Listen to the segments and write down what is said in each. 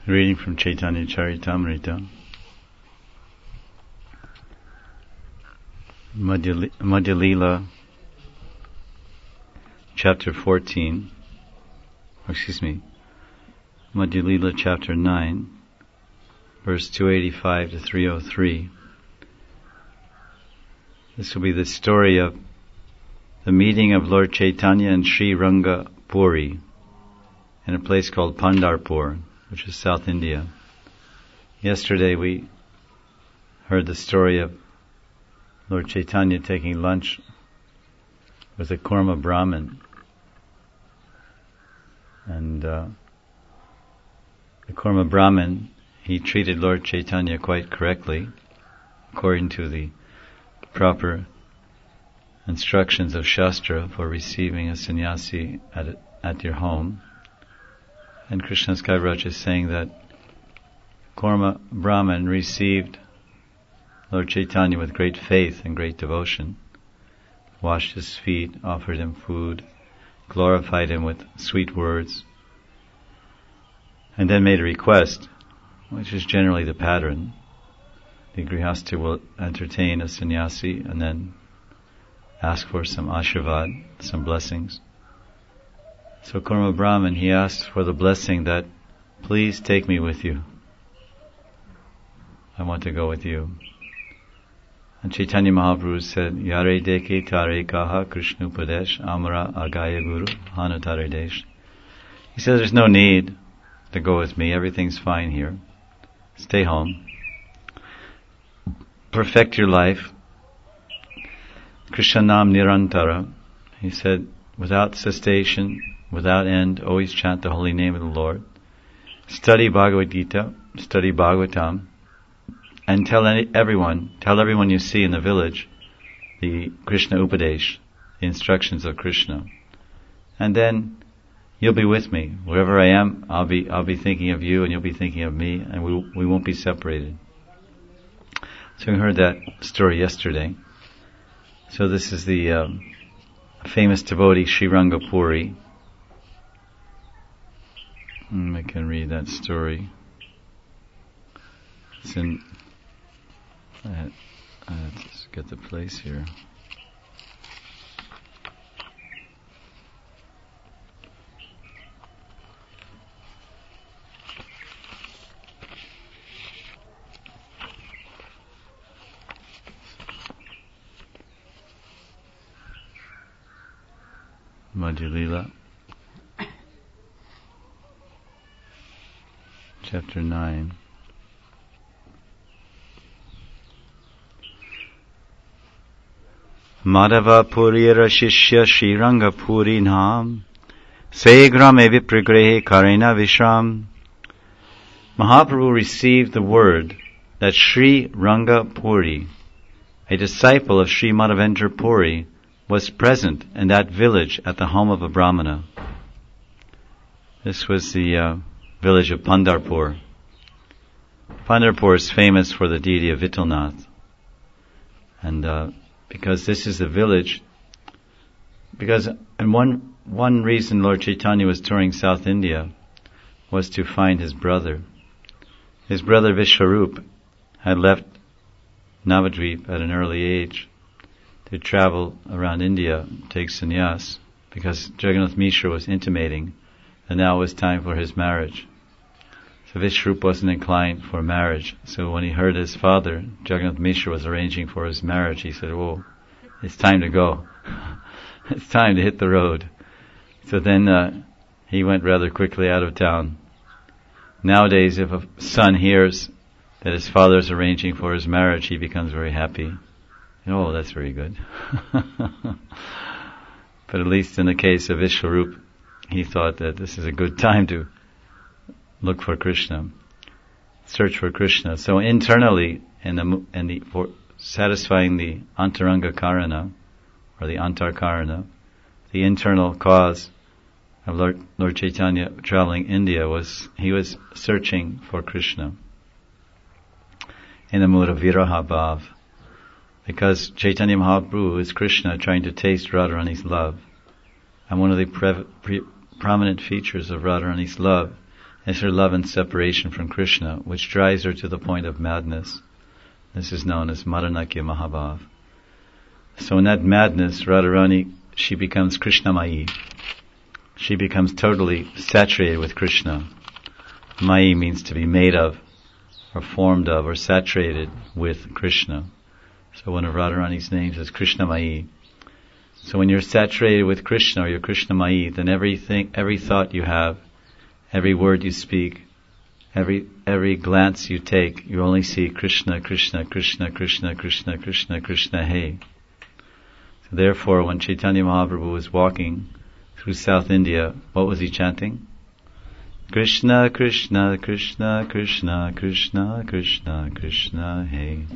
Reading from Chaitanya Charitamrita, Madhya Lila, chapter 14, Madhya Lila, chapter 9, verse 285 to 303. This will be the story of the meeting of Lord Chaitanya and Sri Rangapuri in a place called Pandharpur, which is South India. Yesterday we heard the story of Lord Chaitanya taking lunch with a Kurma Brahmin. And the Kurma Brahmin, he treated Lord Chaitanya quite correctly, according to the proper instructions of Shastra for receiving a sannyasi at your home. And Krishnadas Kaviraj is saying that Kurma Brahman received Lord Chaitanya with great faith and great devotion, washed his feet, offered him food, glorified him with sweet words, and then made a request, which is generally the pattern. The Grihastha will entertain a sannyasi and then ask for some ashirvad, some blessings. So Kurma Brahman, he asked for the blessing that, please take me with you. I want to go with you. And Chaitanya Mahaprabhu said, Yare deke tare kaha Krishna Upadesh Amara Agaya Guru Hanatare Desh. He said, there's no need to go with me. Everything's fine here. Stay home. Perfect your life. Krishnanam Nirantara. He said, without cessation, without end, always chant the holy name of the Lord. Study Bhagavad Gita, study Bhagavatam, and tell everyone you see in the village the Krishna Upadesh, the instructions of Krishna. And then you'll be with me. Wherever I am, I'll be thinking of you and you'll be thinking of me, and we won't be separated. So we heard that story yesterday. So this is the famous devotee Sri Rangapuri. I can read that story. It's in. Let's get the place here. Madhya Lila, chapter 9. Madhava Purira Shishya Sri Rangapuri Nam Segrame Vipragrehe Karena Vishram. Mahaprabhu received the word that Sri Rangapuri, a disciple of Sri Madhavendra Puri, was present in that village at the home of a Brahmana. This was the village of Pandharpur. Pandharpur is famous for the deity of Vittalnath. And because this is the village, and one reason Lord Chaitanya was touring South India was to find his brother. His brother Vishwarup had left Navadvip at an early age to travel around India, take sannyas, because Jagannath Mishra was intimating that now it was time for his marriage. So Vishwarup wasn't inclined for marriage. So when he heard his father, Jagannath Mishra, was arranging for his marriage, he said, oh, it's time to go. It's time to hit the road. So then he went rather quickly out of town. Nowadays, if a son hears that his father is arranging for his marriage, he becomes very happy. Oh, that's very good. But at least in the case of Vishwarup, he thought that this is a good time to look for Krishna, search for Krishna. So internally, for satisfying the antaranga karana, or the antarkarana, the internal cause of Lord Chaitanya traveling India he was searching for Krishna in the mood of viraha bhav, because Chaitanya Mahaprabhu is Krishna trying to taste Radharani's love, and one of the prominent features of Radharani's love is her love and separation from Krishna, which drives her to the point of madness. This is known as Maranakya Mahabhav. So in that madness, Radharani, she becomes Krishnamayi. She becomes totally saturated with Krishna. Mayi means to be made of, or formed of, or saturated with Krishna. So one of Radharani's names is Krishnamayi. So when you're saturated with Krishna, or you're Krishnamayi, then every thought you have, every word you speak, every glance you take, you only see Krishna, Krishna, Krishna, Krishna, Krishna, Krishna, Krishna, hey. So therefore, when Chaitanya Mahaprabhu was walking through South India, what was he chanting? Krishna, Krishna, Krishna, Krishna, Krishna, Krishna, Krishna, hey.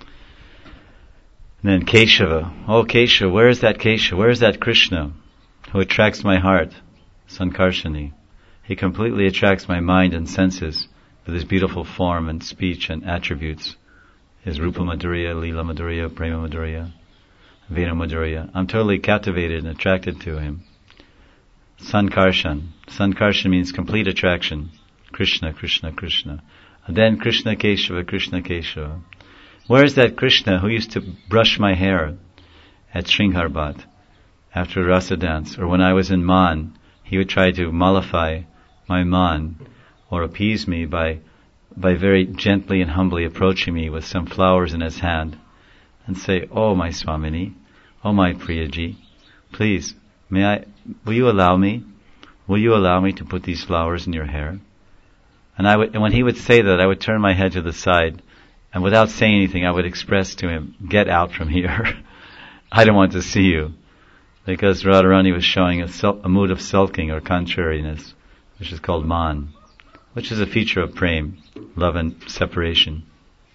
And then Keshava. Oh, Keshava, where is that Keshava? Where is that Krishna who attracts my heart? Sankarshani. He completely attracts my mind and senses with his beautiful form and speech and attributes. His Rupa Madhurya, Leela Madhurya, Prema Madhurya, Vena Madhurya. I'm totally captivated and attracted to him. Sankarshan. Sankarshan means complete attraction. Krishna, Krishna, Krishna. And then Krishna Keshava, Krishna Keshava. Where is that Krishna who used to brush my hair at Sringarbhat after a rasa dance? Or when I was in Man, he would try to mollify my Man or appease me by very gently and humbly approaching me with some flowers in his hand and say, "Oh, my Swamini, oh, my Priyaji, please, will you allow me to put these flowers in your hair?" And when he would say that, I would turn my head to the side, and without saying anything, I would express to him, "Get out from here. I don't want to see you." Because Radharani was showing a mood of sulking or contrariness, which is called man, which is a feature of prem, love and separation.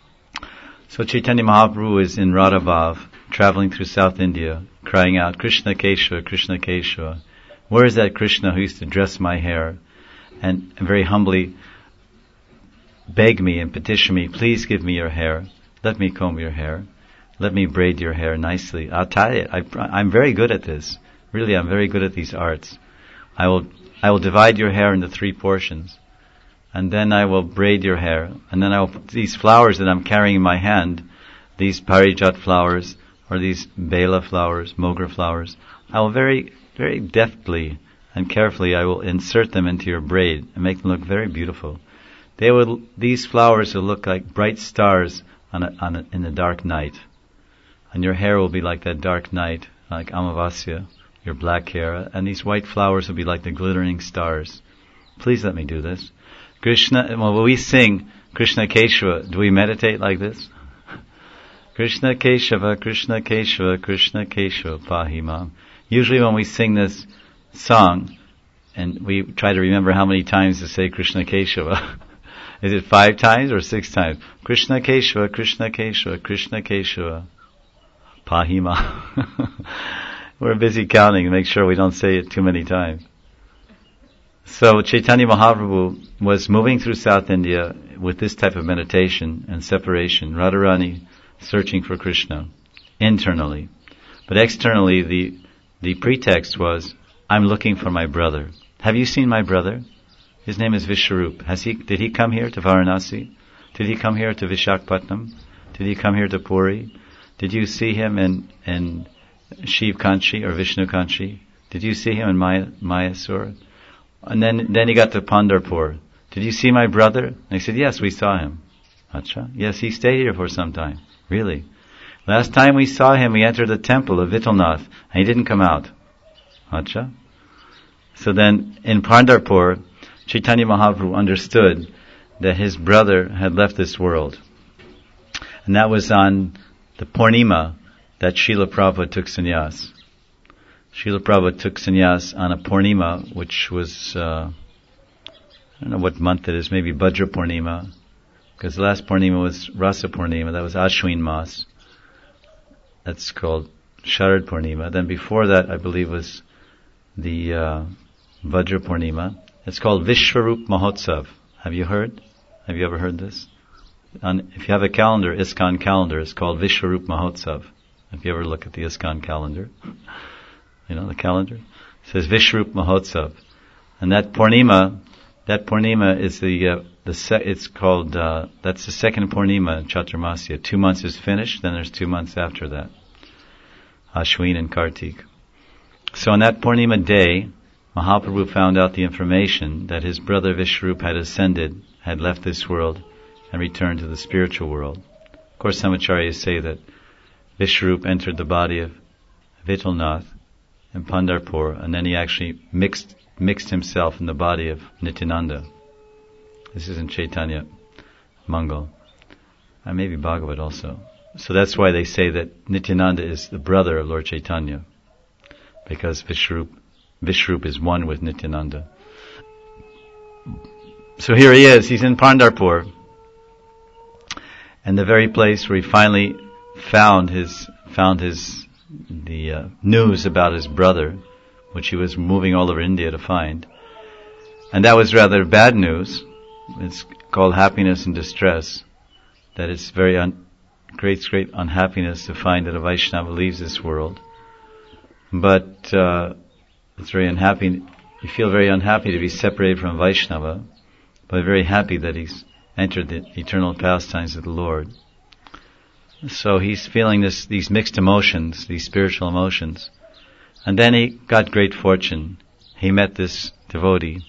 So Chaitanya Mahaprabhu is in Radhabhav, traveling through South India, crying out, "Krishna Keshava, Krishna Keshava." Where is that Krishna who used to dress my hair and very humbly beg me and petition me, "Please give me your hair. Let me comb your hair. Let me braid your hair nicely. I'll tie it. I'm very good at this. Really, I'm very good at these arts. I will divide your hair into 3 portions. And then I will braid your hair. And then I will put these flowers that I'm carrying in my hand, these parijat flowers, or these bela flowers, mogra flowers, I will very, very deftly and carefully, I will insert them into your braid and make them look very beautiful. These flowers will look like bright stars in the dark night. And your hair will be like that dark night, like Amavasya, your black hair, and these white flowers will be like the glittering stars. Please let me do this." Krishna, when we sing Krishna Keshava, do we meditate like this? Krishna Keshava, Krishna Keshava, Krishna Keshava, Pahimam. Usually when we sing this song, and we try to remember how many times to say Krishna Keshava, is it 5 times or 6 times? Krishna Keshava, Krishna Keshava, Krishna Keshava, Pahima. We're busy counting to make sure we don't say it too many times. So Chaitanya Mahaprabhu was moving through South India with this type of meditation and separation. Radharani searching for Krishna internally. But externally, the pretext was, "I'm looking for my brother. Have you seen my brother? His name is Vishwarup. Did he come here to Varanasi? Did he come here to Vishakhapatnam? Did he come here to Puri? Did you see him in Shiv Kanchi or Vishnu Kanchi? Did you see him in Mayasur? And then he got to Pandharpur. Did you see my brother?" And I said, "Yes, we saw him." Acha? "Yes, he stayed here for some time." "Really? Last time we saw him, we entered the temple of Vitalnath, and he didn't come out." Acha? So then, in Pandharpur, Chaitanya Mahaprabhu understood that his brother had left this world. And that was on the Purnima that Srila Prabhupada took sannyas. Srila Prabhupada took sannyas on a Purnima, which was, I don't know what month it is, maybe Bhadra Purnima, because the last Purnima was Rasa Purnima, that was Ashwin Mas. That's called Sharad Purnima. Then before that, I believe, was the Vajra Purnima. It's called Vishwarup Mahotsav. Have you heard? Have you ever heard this? If you have a calendar, ISKCON calendar, it's called Vishwarup Mahotsav. If you ever look at the ISKCON calendar, you know the calendar? It says Vishwarup Mahotsav. And that Purnima, That Purnima is it's called, that's the second Purnima in Chaturmasya. 2 months is finished, then there's 2 months after that. Ashwin and Kartik. So on that Purnima day, Mahaprabhu found out the information that his brother Vishwarup had ascended, had left this world, and returned to the spiritual world. Of course, some acharyas say that Vishwarup entered the body of Vitalnath in Pandharpur, and then he actually mixed himself in the body of Nityananda. This is in Chaitanya Mangal, and maybe Bhagavad also. So that's why they say that Nityananda is the brother of Lord Chaitanya, because Vishwarup is one with Nityananda. So here he is, he's in Pandharpur, and the very place where he finally found the news about his brother, which he was moving all over India to find. And that was rather bad news. It's called happiness and distress. That it's great unhappiness to find that a Vaishnava leaves this world. But it's very unhappy. You feel very unhappy to be separated from Vaishnava, but very happy that he's entered the eternal pastimes of the Lord. So he's feeling these mixed emotions, these spiritual emotions. And then he got great fortune. He met this devotee.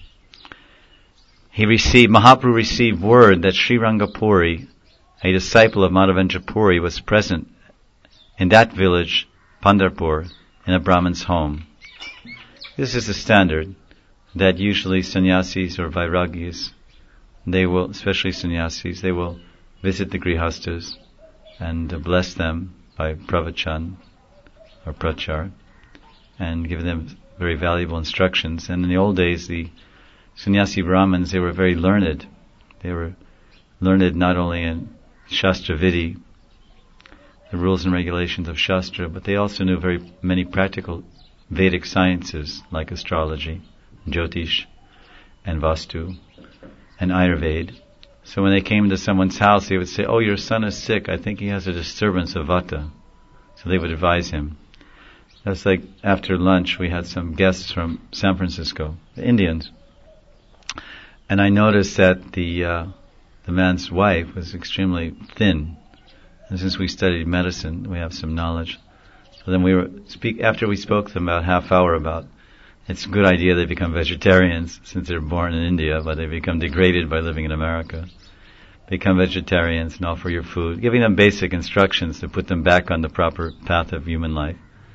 Mahaprabhu received word that Sri Rangapuri, a disciple of Madhavendra Puri, was present in that village, Pandharpur, in a Brahmin's home. This is the standard, that usually sannyasis or vairagis, especially sannyasis, they will visit the grihastas and bless them by pravachan or prachar and give them very valuable instructions. And in the old days, the sannyasi Brahmins, they were very learned. They were learned not only in Shastra Vidhi, the rules and regulations of Shastra, but they also knew very many practical Vedic sciences like astrology, Jyotish, and Vastu, and Ayurveda. So when they came to someone's house, they would say, "Oh, your son is sick. I think he has a disturbance of Vata." So they would advise him. That's like after lunch, we had some guests from San Francisco, the Indians. And I noticed that the man's wife was extremely thin. And since we studied medicine, we have some knowledge. So then after we spoke to them about half hour about it's a good idea they become vegetarians since they're born in India, but they become degraded by living in America. Become vegetarians and offer your food, giving them basic instructions to put them back on the proper path of human life.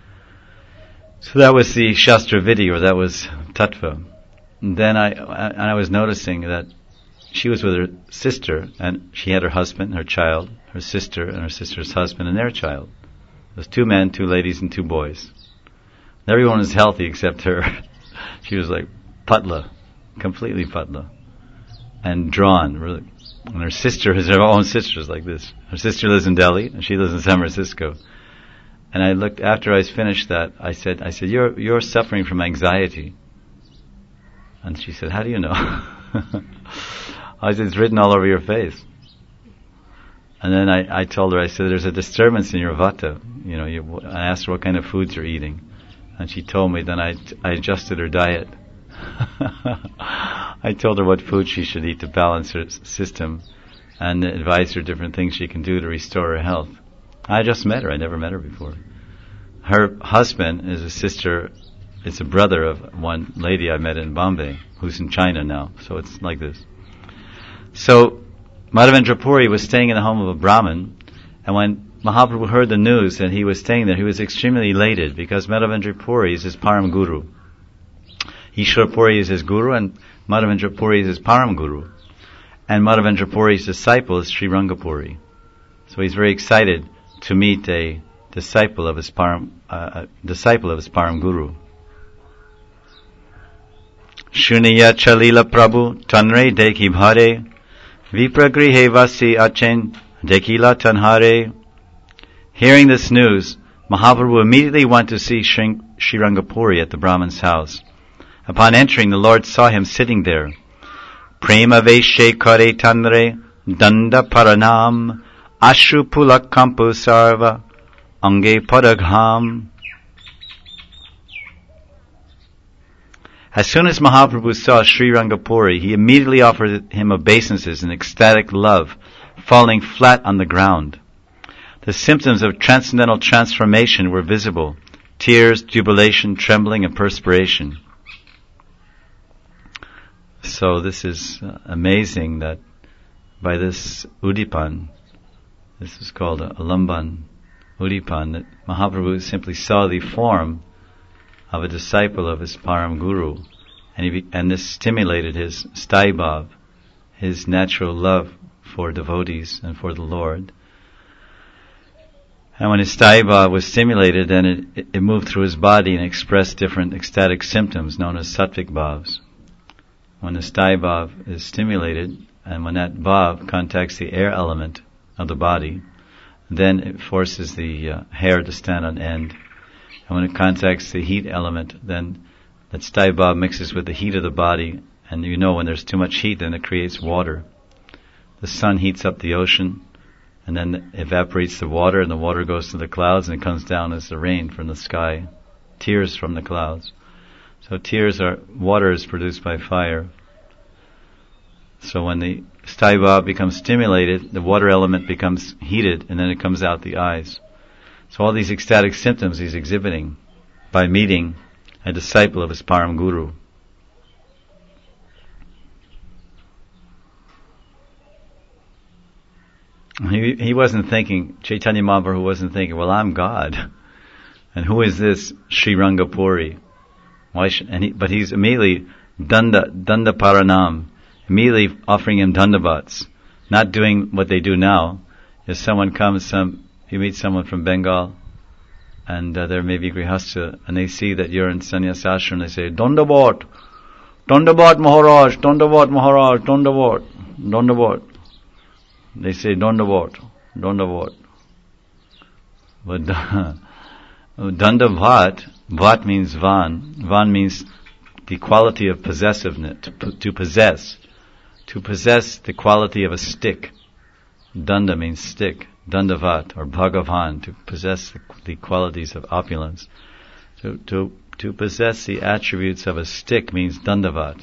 So that was the Shastra Vidhi, or that was Tattva. And then I was noticing that she was with her sister, and she had her husband, her child, her sister, and her sister's husband, and their child. There's 2 men, 2 ladies, and 2 boys. Everyone was healthy except her. She was like patla, completely patla, and drawn, really. And her sister, her own sister, is like this. Her sister lives in Delhi, and she lives in San Francisco. And I looked, after I finished that, I said, you're suffering from anxiety. And she said, "How do you know?" I said, "It's written all over your face." And then I told her, I said, "There's a disturbance in your vata." I asked her what kind of foods you're eating. And she told me, then I adjusted her diet. I told her what food she should eat to balance her system and advised her different things she can do to restore her health. I just met her. I never met her before. Her husband is it's a brother of one lady I met in Bombay, who's in China now. So it's like this. So Madhavendra Puri was staying in the home of a Brahmin, and when Mahaprabhu heard the news that he was staying there, he was extremely elated because Madhavendra Puri is his Param Guru. Ishwar Puri is his Guru and Madhavendra Puri is his Param Guru. And Madhavendra Puri's disciple is Sri Rangapuri. So he's very excited to meet a disciple of his Param Guru. Shuniya Chalila Prabhu Tanre Dekhi Bhare Vipragrihe Vasi Achen Dekila Tanhare. Hearing this news, Mahaprabhu immediately went to see Sri Rangapuri at the Brahmin's house. Upon entering, the Lord saw him sitting there. Prema Veshe Kare Tanre Danda Paranam Ashru Pulakampu Sarva Ange Padagham. As soon as Mahaprabhu saw Sri Rangapuri, he immediately offered him obeisances in ecstatic love, falling flat on the ground. The symptoms of transcendental transformation were visible: tears, jubilation, trembling, and perspiration. So this is amazing that by this Udipan, this is called a Lamban Udipan, that Mahaprabhu simply saw the form of a disciple of his Param Guru, and this stimulated his Staibhav, his natural love for devotees and for the Lord. And when his Staibhav was stimulated, then it moved through his body and expressed different ecstatic symptoms known as Sattvic Bhavs. When the Staibhav is stimulated, and when that Bhav contacts the air element of the body, then it forces the hair to stand on end. And when it contacts the heat element, then that Staibhav mixes with the heat of the body, and you know when there's too much heat, then it creates water. The sun heats up the ocean, and then evaporates the water, and the water goes to the clouds, and it comes down as the rain from the sky, tears from the clouds. So water is produced by fire. So when the Staibhav becomes stimulated, the water element becomes heated, and then it comes out the eyes. So all these ecstatic symptoms he's exhibiting by meeting a disciple of his Param Guru. He wasn't thinking, Chaitanya Mahaprabhu wasn't thinking, well, I'm God. And who is this Sri Rangapuri? But he's immediately Danda Paranam, immediately offering him dandavats, not doing what they do now. If someone comes, you meet someone from Bengal, and they're maybe grihastha, and they see that you're in sannyas ashram, they say, Dandavat, Dandavat Maharaj, Dandavat Maharaj, Dandavat, Dandavat. They say Dandavat, Dandavat. But Dandavat, Vat means Van. Van means the quality of possessiveness, to possess. To possess the quality of a stick. Danda means stick. Dandavat, or Bhagavan, to possess the qualities of opulence. To possess the attributes of a stick means Dandavat.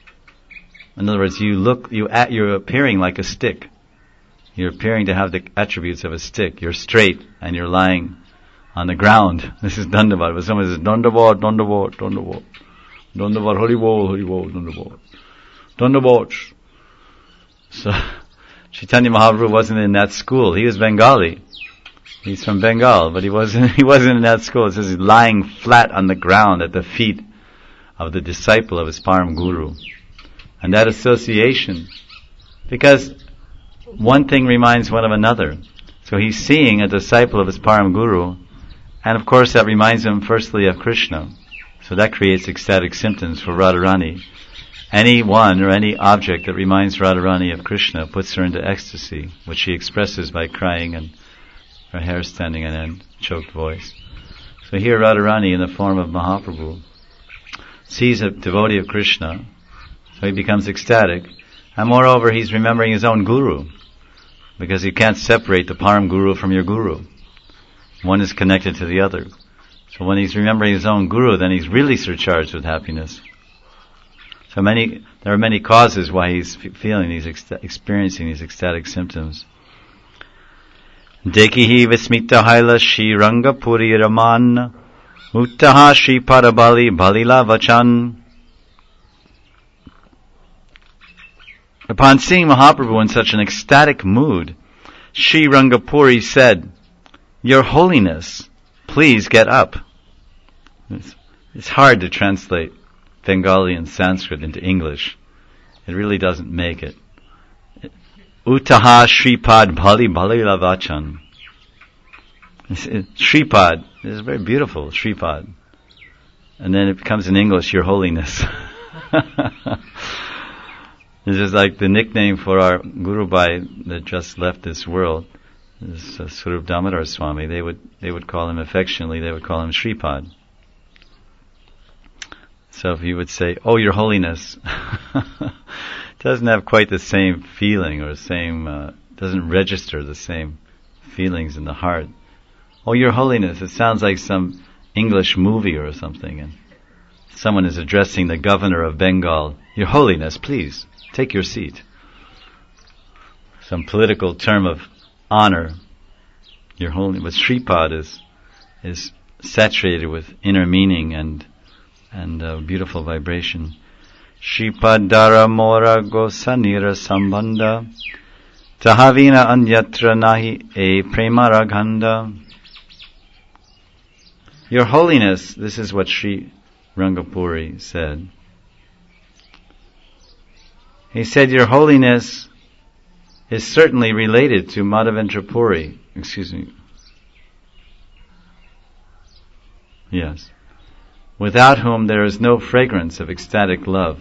In other words, you're appearing like a stick. You're appearing to have the attributes of a stick. You're straight and you're lying on the ground. This is Dandavat. But someone says, Dandavat, Dandavat, Dandavat. Dandavat, Haribol, Haribol, Dandavat. Dandavat. So, Chaitanya Mahaprabhu wasn't in that school. He was Bengali. He's from Bengal, but he wasn't in that school. It says he's lying flat on the ground at the feet of the disciple of his Param Guru. And that association, because one thing reminds one of another. So he's seeing a disciple of his Param Guru, and of course that reminds him firstly of Krishna. So that creates ecstatic symptoms for Radharani. Any one or any object that reminds Radharani of Krishna puts her into ecstasy, which she expresses by crying and her hair standing on end, choked voice. So here Radharani, in the form of Mahaprabhu, sees a devotee of Krishna, so he becomes ecstatic, and moreover he's remembering his own guru, because you can't separate the Param Guru from your guru. One is connected to the other. So when he's remembering his own guru, then he's really surcharged with happiness. So there are many causes why he's experiencing these ecstatic symptoms. Dekihi Vismita Haila Shri Rangapuri Raman Uttaha Shri Parabali Balila Vachan. Upon seeing Mahaprabhu in such an ecstatic mood, Shri Rangapuri said, Your Holiness, please get up. It's hard to translate Bengali and Sanskrit into English. It really doesn't make it. Uttaha Shripad Bali Bali Lavachan. Shripad is very beautiful, Shripad. And then it becomes in English, Your Holiness. This is like the nickname for our Guru Bhai that just left this world. This is Swarup Damodar Swami. They would call him affectionately, they would call him Shripad. So if you would say, Oh, Your Holiness, it doesn't have quite the same feeling or doesn't register the same feelings in the heart. Oh, Your Holiness, it sounds like some English movie or something. And someone is addressing the governor of Bengal, Your Holiness, please, take your seat. Some political term of honor. Your Holiness, but Shripad is saturated with inner meaning and beautiful vibration. Shripad Dara Mora Gosanira Sambandha Tahavina Anyatra Nahi E Premaraganda. Your Holiness, this is what Sri Rangapuri said. He said, Your Holiness is certainly related to Madhavendra Puri. Excuse me. Yes. Without whom there is no fragrance of ecstatic love.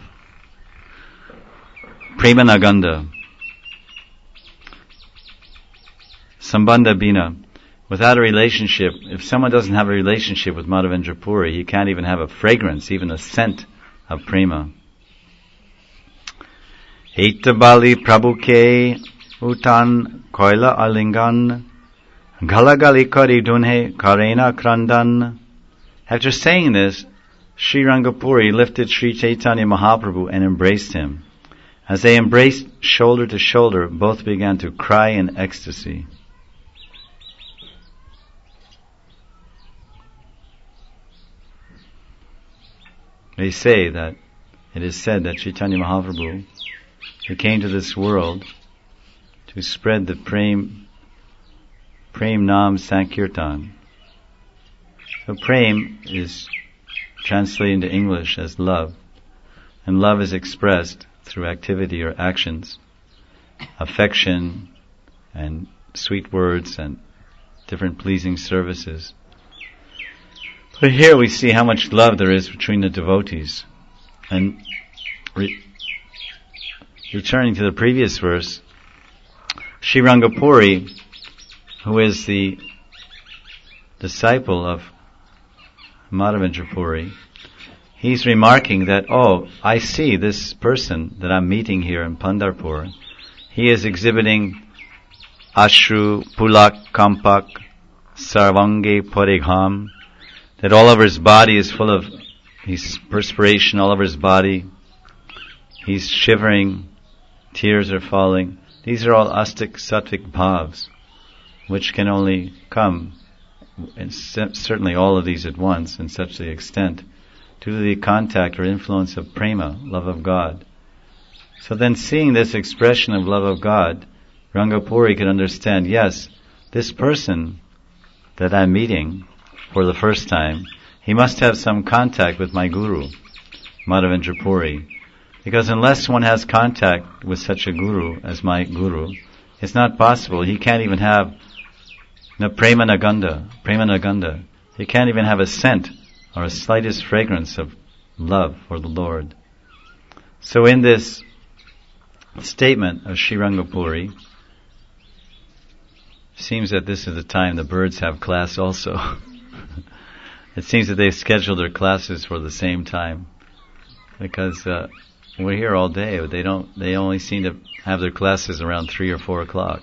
Premanaganda. Sambandha Bina. Without a relationship, if someone doesn't have a relationship with Madhavendra Puri, he can't even have a fragrance, even a scent of prema. Hitabali Prabhuke Utan Koila Alingan Galagali Kari Dunhe Karena Krandan. After saying this, Sri Rangapuri lifted Sri Chaitanya Mahaprabhu and embraced him. As they embraced shoulder to shoulder, both began to cry in ecstasy. They say that it is said that Chaitanya Mahaprabhu, who came to this world to spread the Prem Nam Sankirtan. So Prem is translated into English as love, and love is expressed through activity or actions, affection and sweet words and different pleasing services. But here we see how much love there is between the devotees. And returning to the previous verse, Sri Rangapuri, who is the disciple of Madhavendra Puri, he's remarking that, I see this person that I'm meeting here in Pandharpur, he is exhibiting Ashru, Pulak, Kampak, Sarvange, Parigham, that all over his body is full of perspiration, all over his body. He's shivering, tears are falling. These are all astic, sattvic bhavs, which can only come, and certainly all of these at once, in such the extent, due to the contact or influence of prema, love of God. So then seeing this expression of love of God, Rangapuri could understand, yes, this person that I'm meeting for the first time, he must have some contact with my guru, Madhavendra Puri. Because unless one has contact with such a guru as my guru, it's not possible. He can't even have Premanaganda. He can't even have a scent or a slightest fragrance of love for the Lord. So in this statement of Sri Rangapuri, seems that this is the time the birds have class also. It seems that they've scheduled their classes for the same time, because we're here all day, but they only seem to have their classes around 3 or 4 o'clock.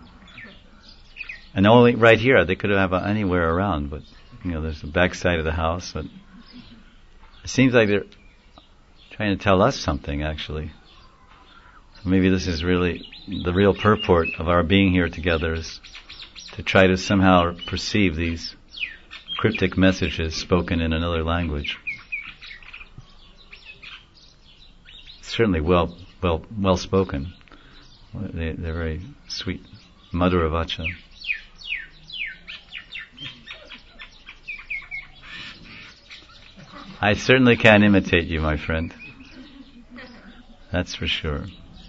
And only right here, they could have anywhere around, but there's the back side of the house, but it seems like they're trying to tell us something, actually. Maybe this is really the real purport of our being here together, is to try to somehow perceive these cryptic messages spoken in another language. Certainly well spoken. They're very sweet. Madhura Vacha. I certainly can't imitate you, my friend. That's for sure.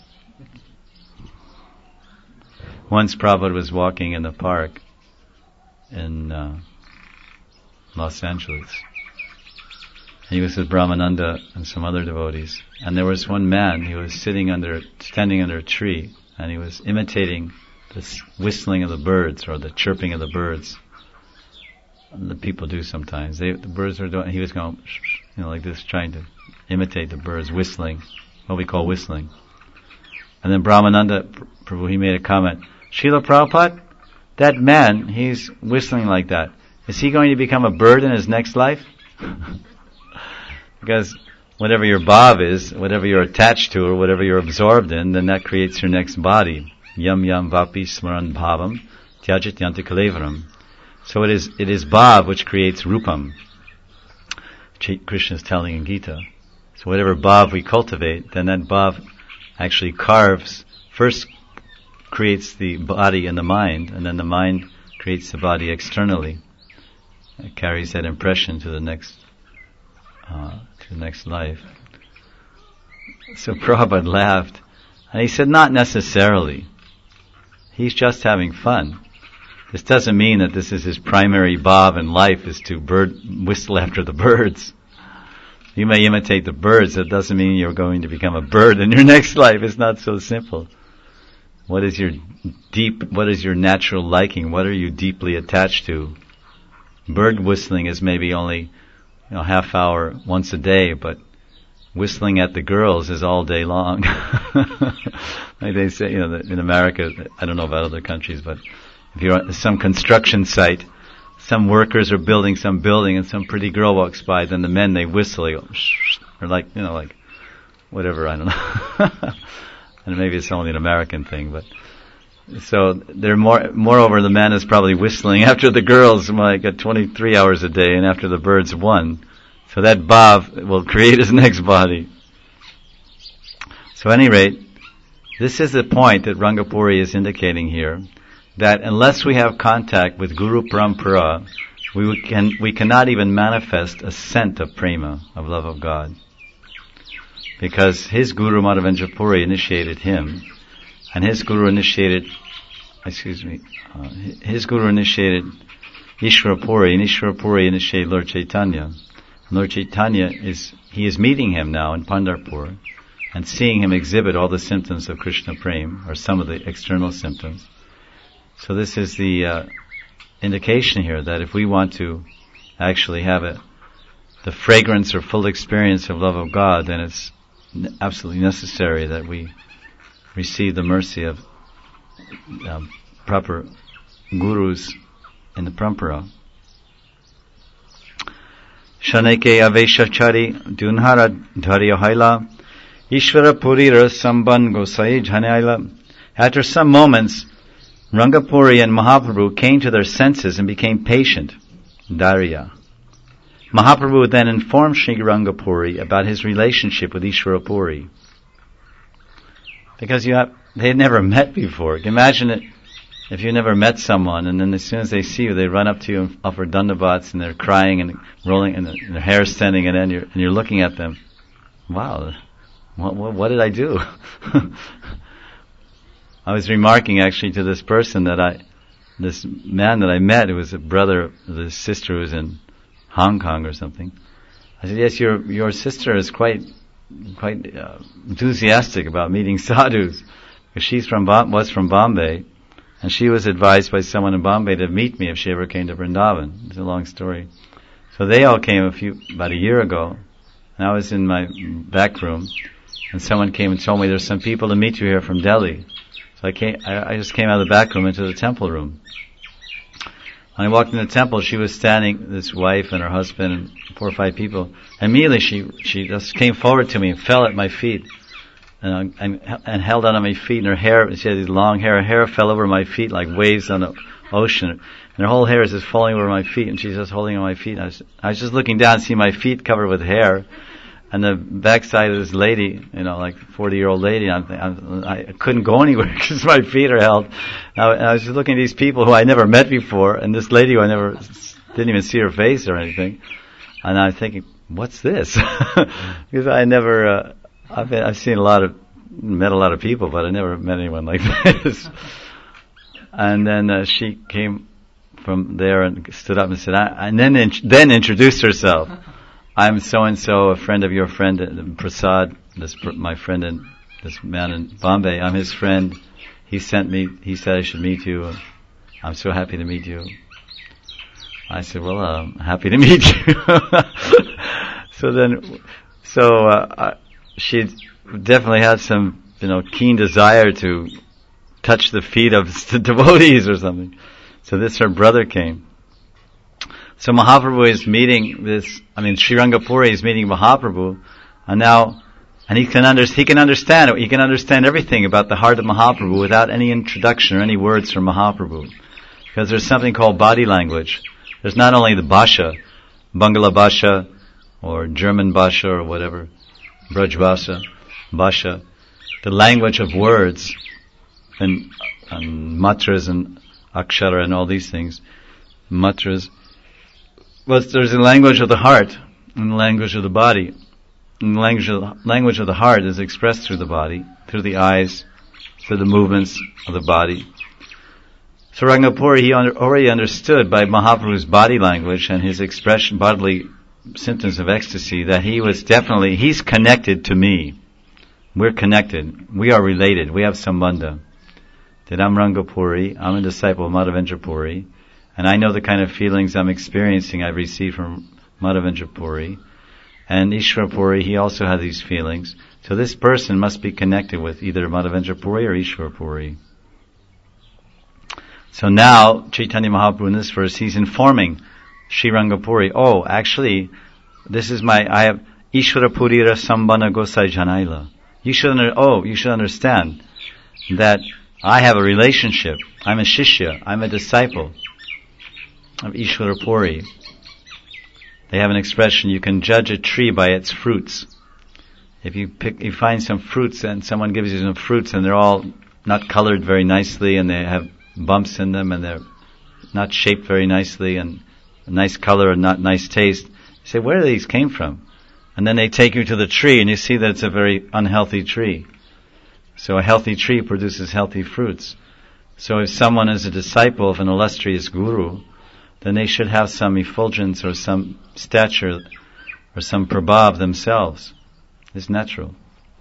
Once Prabhupada was walking in the park in Los Angeles. He was with Brahmananda and some other devotees. And there was one man, he was standing under a tree, and he was imitating the whistling of the birds or the chirping of the birds. The people do sometimes. The birds are doing, he was going, like this, trying to imitate the birds whistling, what we call whistling. And then Brahmananda Prabhu, he made a comment, Srila Prabhupada, that man, he's whistling like that. Is he going to become a bird in his next life? Because whatever your bhav is, whatever you're attached to or whatever you're absorbed in, then that creates your next body. Yam yam vapi smaran bhavam tyajit yanti kalevaram. So it is bhav which creates rupam. Krishna is telling in Gita. So whatever bhav we cultivate, then that bhav actually first creates the body and the mind, and then the mind creates the body externally. It carries that impression to the next life. So Prabhupada laughed, and he said, not necessarily. He's just having fun. This doesn't mean that this is his primary bhav in life, is to whistle after the birds. You may imitate the birds, that doesn't mean you're going to become a bird in your next life. It's not so simple. What is your natural liking? What are you deeply attached to? Bird whistling is maybe only half hour once a day, but whistling at the girls is all day long. Like they say, in America, I don't know about other countries, but if you're at some construction site, some workers are building some building and some pretty girl walks by, then the men, they whistle, they go, or like whatever, I don't know. And maybe it's only an American thing, but so they're moreover, the man is probably whistling after the girls like at 23 hours a day, and after the birds 1. So that bhav will create his next body. So at any rate, this is the point that Rangapuri is indicating here, that unless we have contact with Guru Parampara, we cannot even manifest a scent of prema, of love of God. Because his Guru Madhavendra Puri initiated him, and his Guru initiated Ishvara Puri, and Ishvara Puri initiated Lord Chaitanya. And Lord Chaitanya is meeting him now in Pandharpur, and seeing him exhibit all the symptoms of Krishna Prem, or some of the external symptoms. So this is the indication here that if we want to actually have the fragrance or full experience of love of God, then it's absolutely necessary that we receive the mercy of proper gurus in the parampara. Shaneke aveshachari dunhara dharya haila Ishvara purira samban gosai jhanaila. After some moments, Rangapuri and Mahaprabhu came to their senses and became patient. Darya. Mahaprabhu then informed Sri Rangapuri about his relationship with Ishvara Puri. Because they had never met before. Imagine it if you never met someone, and then as soon as they see you, they run up to you and offer dandavats, and they're crying and rolling, and their hair is standing, and then you're looking at them. Wow, what did I do? I was remarking actually to this person this man that I met, who was a brother of his sister who was in Hong Kong or something. I said, yes, your sister is quite enthusiastic about meeting sadhus, because she was from Bombay, and she was advised by someone in Bombay to meet me if she ever came to Vrindavan. It's a long story. So they all came about a year ago, and I was in my back room, and someone came and told me there's some people to meet you here from Delhi. So I just came out of the back room into the temple room. When I walked in the temple, she was standing, this wife and her husband and 4 or 5 people. Immediately she just came forward to me and fell at my feet, and held on my feet, and her hair, she had these long hair, her hair fell over my feet like waves on the ocean, and her whole hair is just falling over my feet, and she's just holding on my feet. I was just looking down and seeing my feet covered with hair, and the backside of this lady, like 40-year-old lady, I couldn't go anywhere because my feet are held. I was just looking at these people who I never met before, and this lady who I didn't even see her face or anything, and I'm thinking, what's this? Because I've met a lot of people, but I never met anyone like this. And then she came from there and stood up and said, and then introduced herself. I'm so and so, a friend of your friend Prasad, my friend and this man in Bombay. I'm his friend. He said I should meet you. I'm so happy to meet you. I said, well, I'm happy to meet you. She definitely had some, keen desire to touch the feet of the devotees or something. So her brother came. So Mahaprabhu is meeting Sri Rangapuri is meeting Mahaprabhu, and he can understand everything about the heart of Mahaprabhu without any introduction or any words from Mahaprabhu. Because there's something called body language. There's not only the Bhasha, Bangla Bhasha, or German Bhasha, or whatever, Braj Bhasha, the language of words, and matras and akshara and all these things, matras. But there's a language of the heart, and the language of the body. And the language of the heart is expressed through the body, through the eyes, through the movements of the body. So Rangapuri, he already understood by Mahaprabhu's body language and his expression, bodily symptoms of ecstasy, that he's connected to me. We're connected. We are related. We have sambandha. That I'm Rangapuri, I'm a disciple of Madhavendra Puri, and I know the kind of feelings I'm experiencing I've received from Madhavendra Puri. And Ishvara Puri, he also had these feelings. So this person must be connected with either Madhavendra Puri or Ishvara Puri. So now, Chaitanya Mahaprabhu in this verse, he's informing Sri Rangapuri, actually, I have Ishvara Purira Sambana Gosai Janaila. You should understand that I have a relationship. I'm a shishya. I'm a disciple of Ishvara Puri. They have an expression, you can judge a tree by its fruits. If you find some fruits and someone gives you some fruits and they're all not colored very nicely and they have bumps in them and they're not shaped very nicely and a nice color and not nice taste, you say, where do these came from? And then they take you to the tree and you see that it's a very unhealthy tree. So a healthy tree produces healthy fruits. So if someone is a disciple of an illustrious guru, then they should have some effulgence or some stature or some prabhav themselves. It's natural.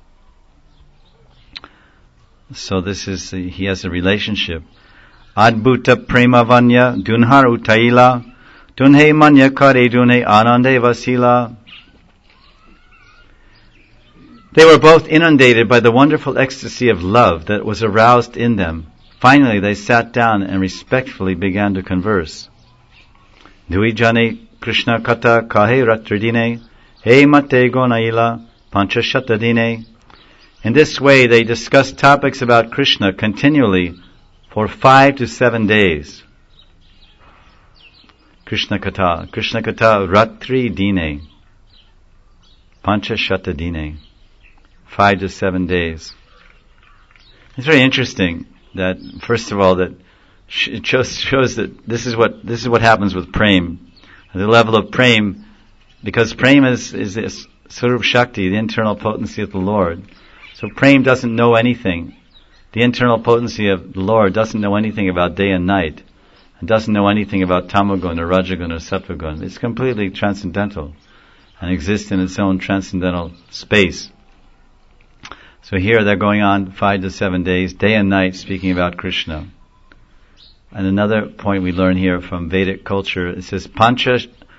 So he has a relationship. Adbhuta premavanya dunhar utaila dunhe manya kare dunhe anande vasila. They were both inundated by the wonderful ecstasy of love that was aroused in them. Finally, they sat down and respectfully began to converse. Dui jane Krishna kata kahe ratridine, he mate gonaila panchashatadine. In this way, they discussed topics about Krishna continually for 5 to 7 days. Krishna kata ratri dine, panchashatadine. 5 to 7 days. It's very interesting that, first of all, that it shows that this is what happens with prem. The level of prem, because prem is this Swarup Shakti, the internal potency of the Lord. So prem doesn't know anything. The internal potency of the Lord doesn't know anything about day and night, and doesn't know anything about tamagun or rajagun or sattvagun. It's completely transcendental and exists in its own transcendental space. So here they're going on 5 to 7 days, day and night, speaking about Krishna. And another point we learn here from Vedic culture, it says Pancha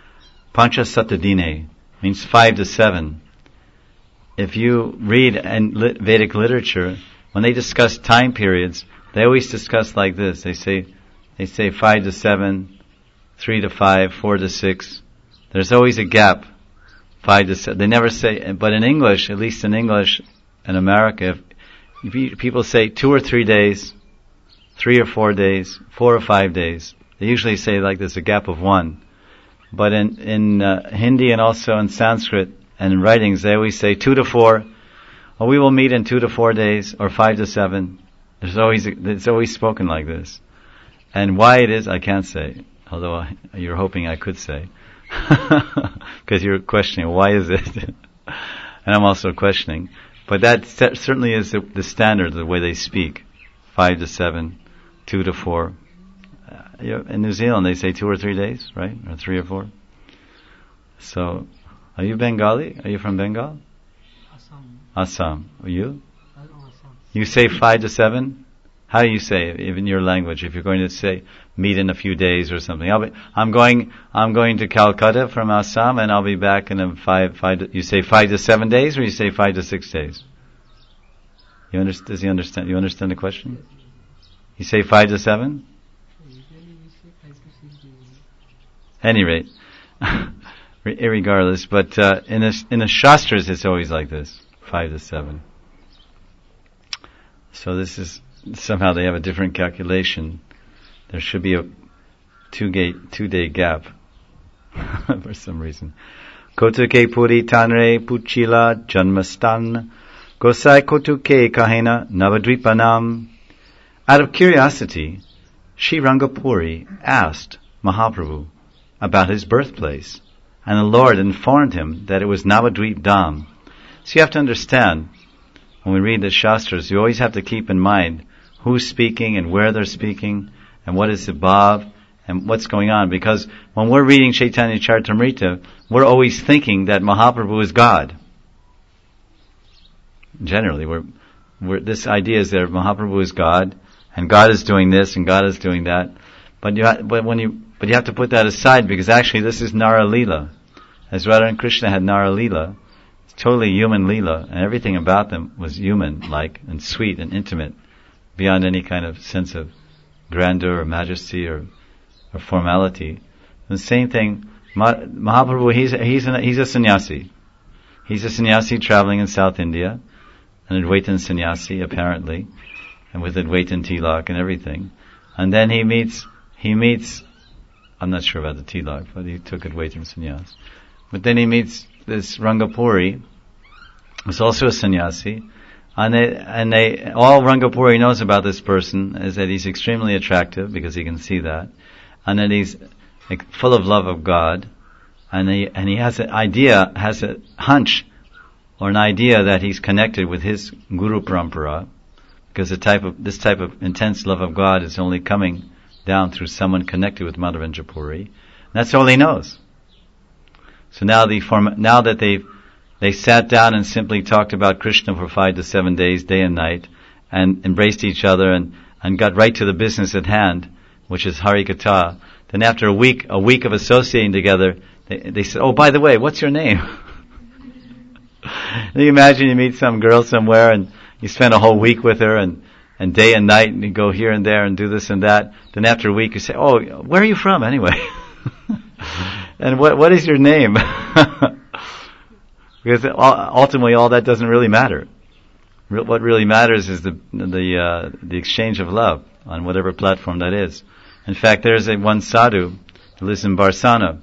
Satadine, means 5 to 7. If you read Vedic literature, when they discuss time periods, they always discuss like this. They say 5 to 7, 3 to 5, 4 to 6. There's always a gap, 5 to 7. They never say, but in English, at least in English, in America, if people say 2 or 3 days, 3 or 4 days, 4 or 5 days, they usually say like there's a gap of 1. But in Hindi and also in Sanskrit and in writings, they always say 2 to 4. Or we will meet in 2 to 4 days, or 5 to 7. It's always spoken like this. And why it is, I can't say. Although you're hoping I could say. Because you're questioning, why is it? And I'm also questioning. But that certainly is the standard, the way they speak. 5 to 7, 2 to 4. In New Zealand they say 2 or 3 days, right? Or 3 or 4. So, are you Bengali? Are you from Bengal? Assam. Are you? You say 5 to 7? How do you say it, even in your language? If you're going to say meet in a few days or something, I'm going to Calcutta from Assam, and I'll be back in you say 5 to 7 days, or you say 5 to 6 days? Does he understand? You understand the question? You say 5 to 7? Any rate, irregardless, but in the Shastras it's always like this, 5 to 7. So this is, somehow they have a different calculation. There should be a 2-day gap for some reason. Kotuke puri tanre puchila janmastan gosai kotuke kahena navadvipanam. Out of curiosity, Sri Rangapuri asked Mahaprabhu about his birthplace, and the Lord informed him that it was Navadvip Dham. So you have to understand, when we read the Shastras, you always have to keep in mind who's speaking and where they're speaking, and what is the bhav, and what's going on. Because when we're reading Chaitanya Charitamrita, we're always thinking that Mahaprabhu is God. Generally, this idea is that Mahaprabhu is God, and God is doing this, and God is doing that. But you have to put that aside, because actually this is Nara Leela. As Radha and Krishna had Nara Leela, it's totally human Leela, and everything about them was human-like and sweet and intimate, beyond any kind of sense of grandeur or majesty or formality. And the same thing, Mahaprabhu, he's a sannyasi. He's a sannyasi traveling in South India, an Advaitin sannyasi apparently, and with Advaitin tilak and everything. And then he meets, I'm not sure about the tilak, but he took Advaitin sannyas. But then he meets this Rangapuri, who's also a sannyasi, and all Rangapuri knows about this person is that he's extremely attractive, because he can see that, and that he's full of love of God, and he has a hunch, or an idea that he's connected with his Guru Parampara, because this type of intense love of God is only coming down through someone connected with Madhavendra Puri. That's all he knows. So now that they sat down and simply talked about Krishna for 5 to 7 days, day and night, and embraced each other and got right to the business at hand, which is Hari Katha. Then after a week of associating together, they said, "Oh, by the way, what's your name?" You imagine you meet some girl somewhere and you spend a whole week with her and day and night, and you go here and there and do this and that. Then after a week you say, "Oh, where are you from anyway?" And what is your name? Because ultimately all that doesn't really matter. What really matters is the exchange of love on whatever platform that is. In fact, there's one sadhu who lives in Barsana,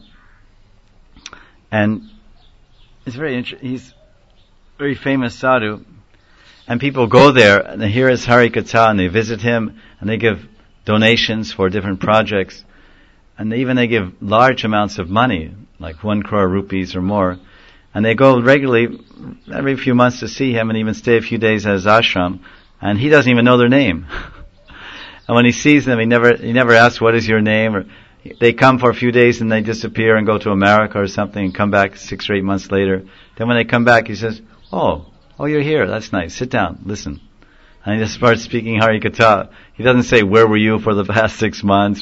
and it's he's a very famous sadhu, and people go there and they hear his Hari Katha and they visit him and they give donations for different projects, and they give large amounts of money, like 1 crore rupees or more, and they go regularly every few months to see him and even stay a few days at his ashram, and he doesn't even know their name. And when he sees them, he never asks, "What is your name?" Or they come for a few days and they disappear and go to America or something and come back 6 or 8 months later. Then when they come back, he says, Oh, you're here. That's nice. Sit down. Listen. And he just starts speaking Hari Katha. He doesn't say, "Where were you for the past 6 months?"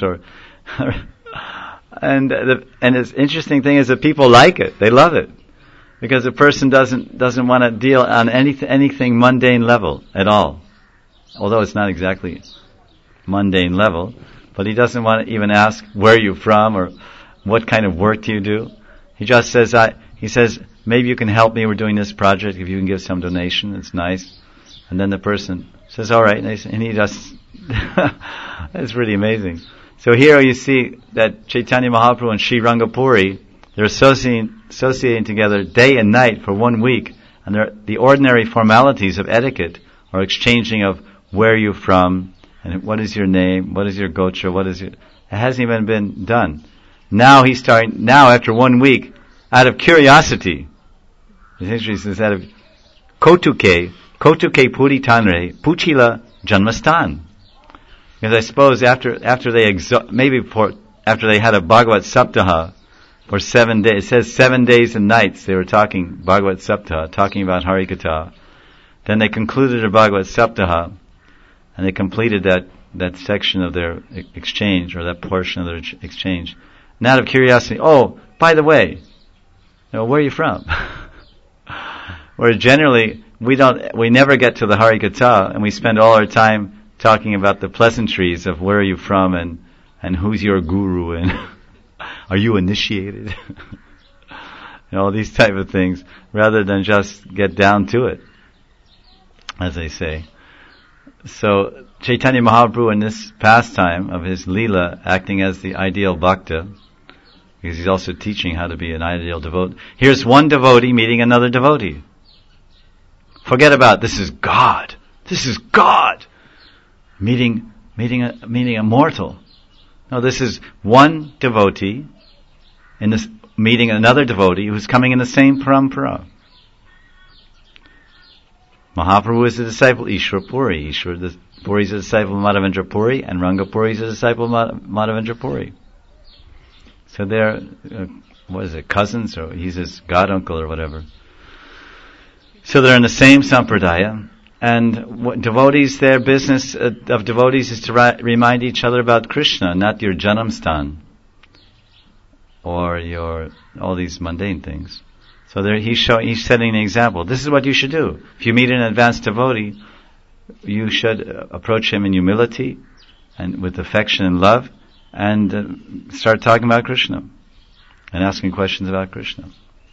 And the interesting thing is that people like it. They love it. Because a person doesn't want to deal on anything mundane level at all. Although it's not exactly mundane level, but he doesn't want to even ask where you're from or what kind of work do you do. He just says, "Maybe you can help me. We're doing this project. If you can give some donation, it's nice." And then the person says, "All right," and he just it's really amazing. So here you see that Chaitanya Mahaprabhu and Sri Rangapuri, they're associating together day and night for 1 week, and the ordinary formalities of etiquette are exchanging of where you're from, and what is your name, what is your gotra, it hasn't even been done. Now after 1 week, out of curiosity, the history says out of Kotuke puri tanre puchila janmastan. Because I suppose after they had a Bhagavad Saptaha for 7 days, it says 7 days and nights they were talking Bhagavad Saptaha, talking about Hari Katha. Then they concluded a Bhagavad Saptaha, and they completed that section of their exchange, or that portion of their exchange. And out of curiosity, "Oh, by the way, where are you from?" Where generally we never get to the Hari Katha, and we spend all our time talking about the pleasantries of where are you from and who's your guru and Are you initiated? All these type of things, rather than just get down to it, as they say. So Chaitanya Mahaprabhu, in this pastime of his Leela, acting as the ideal bhakta, because he's also teaching how to be an ideal devotee. Here's one devotee meeting another devotee. Forget about this is God. This is God meeting a mortal. No, this is one devotee in this meeting another devotee who's coming in the same parampara. Mahaprabhu is a disciple of Ishwar Puri. Ishwar Puri is a disciple of Madhavendra Puri, and Ranga Puri is a disciple of Madhavendra Puri. So they're, cousins, or he's his god uncle or whatever. So they're in the same sampradaya, and devotees, their business of devotees is to remind each other about Krishna, not your janamstan, or all these mundane things. So he's setting an example. This is what you should do. If you meet an advanced devotee, you should approach him in humility and with affection and love, and start talking about Krishna and asking questions about Krishna.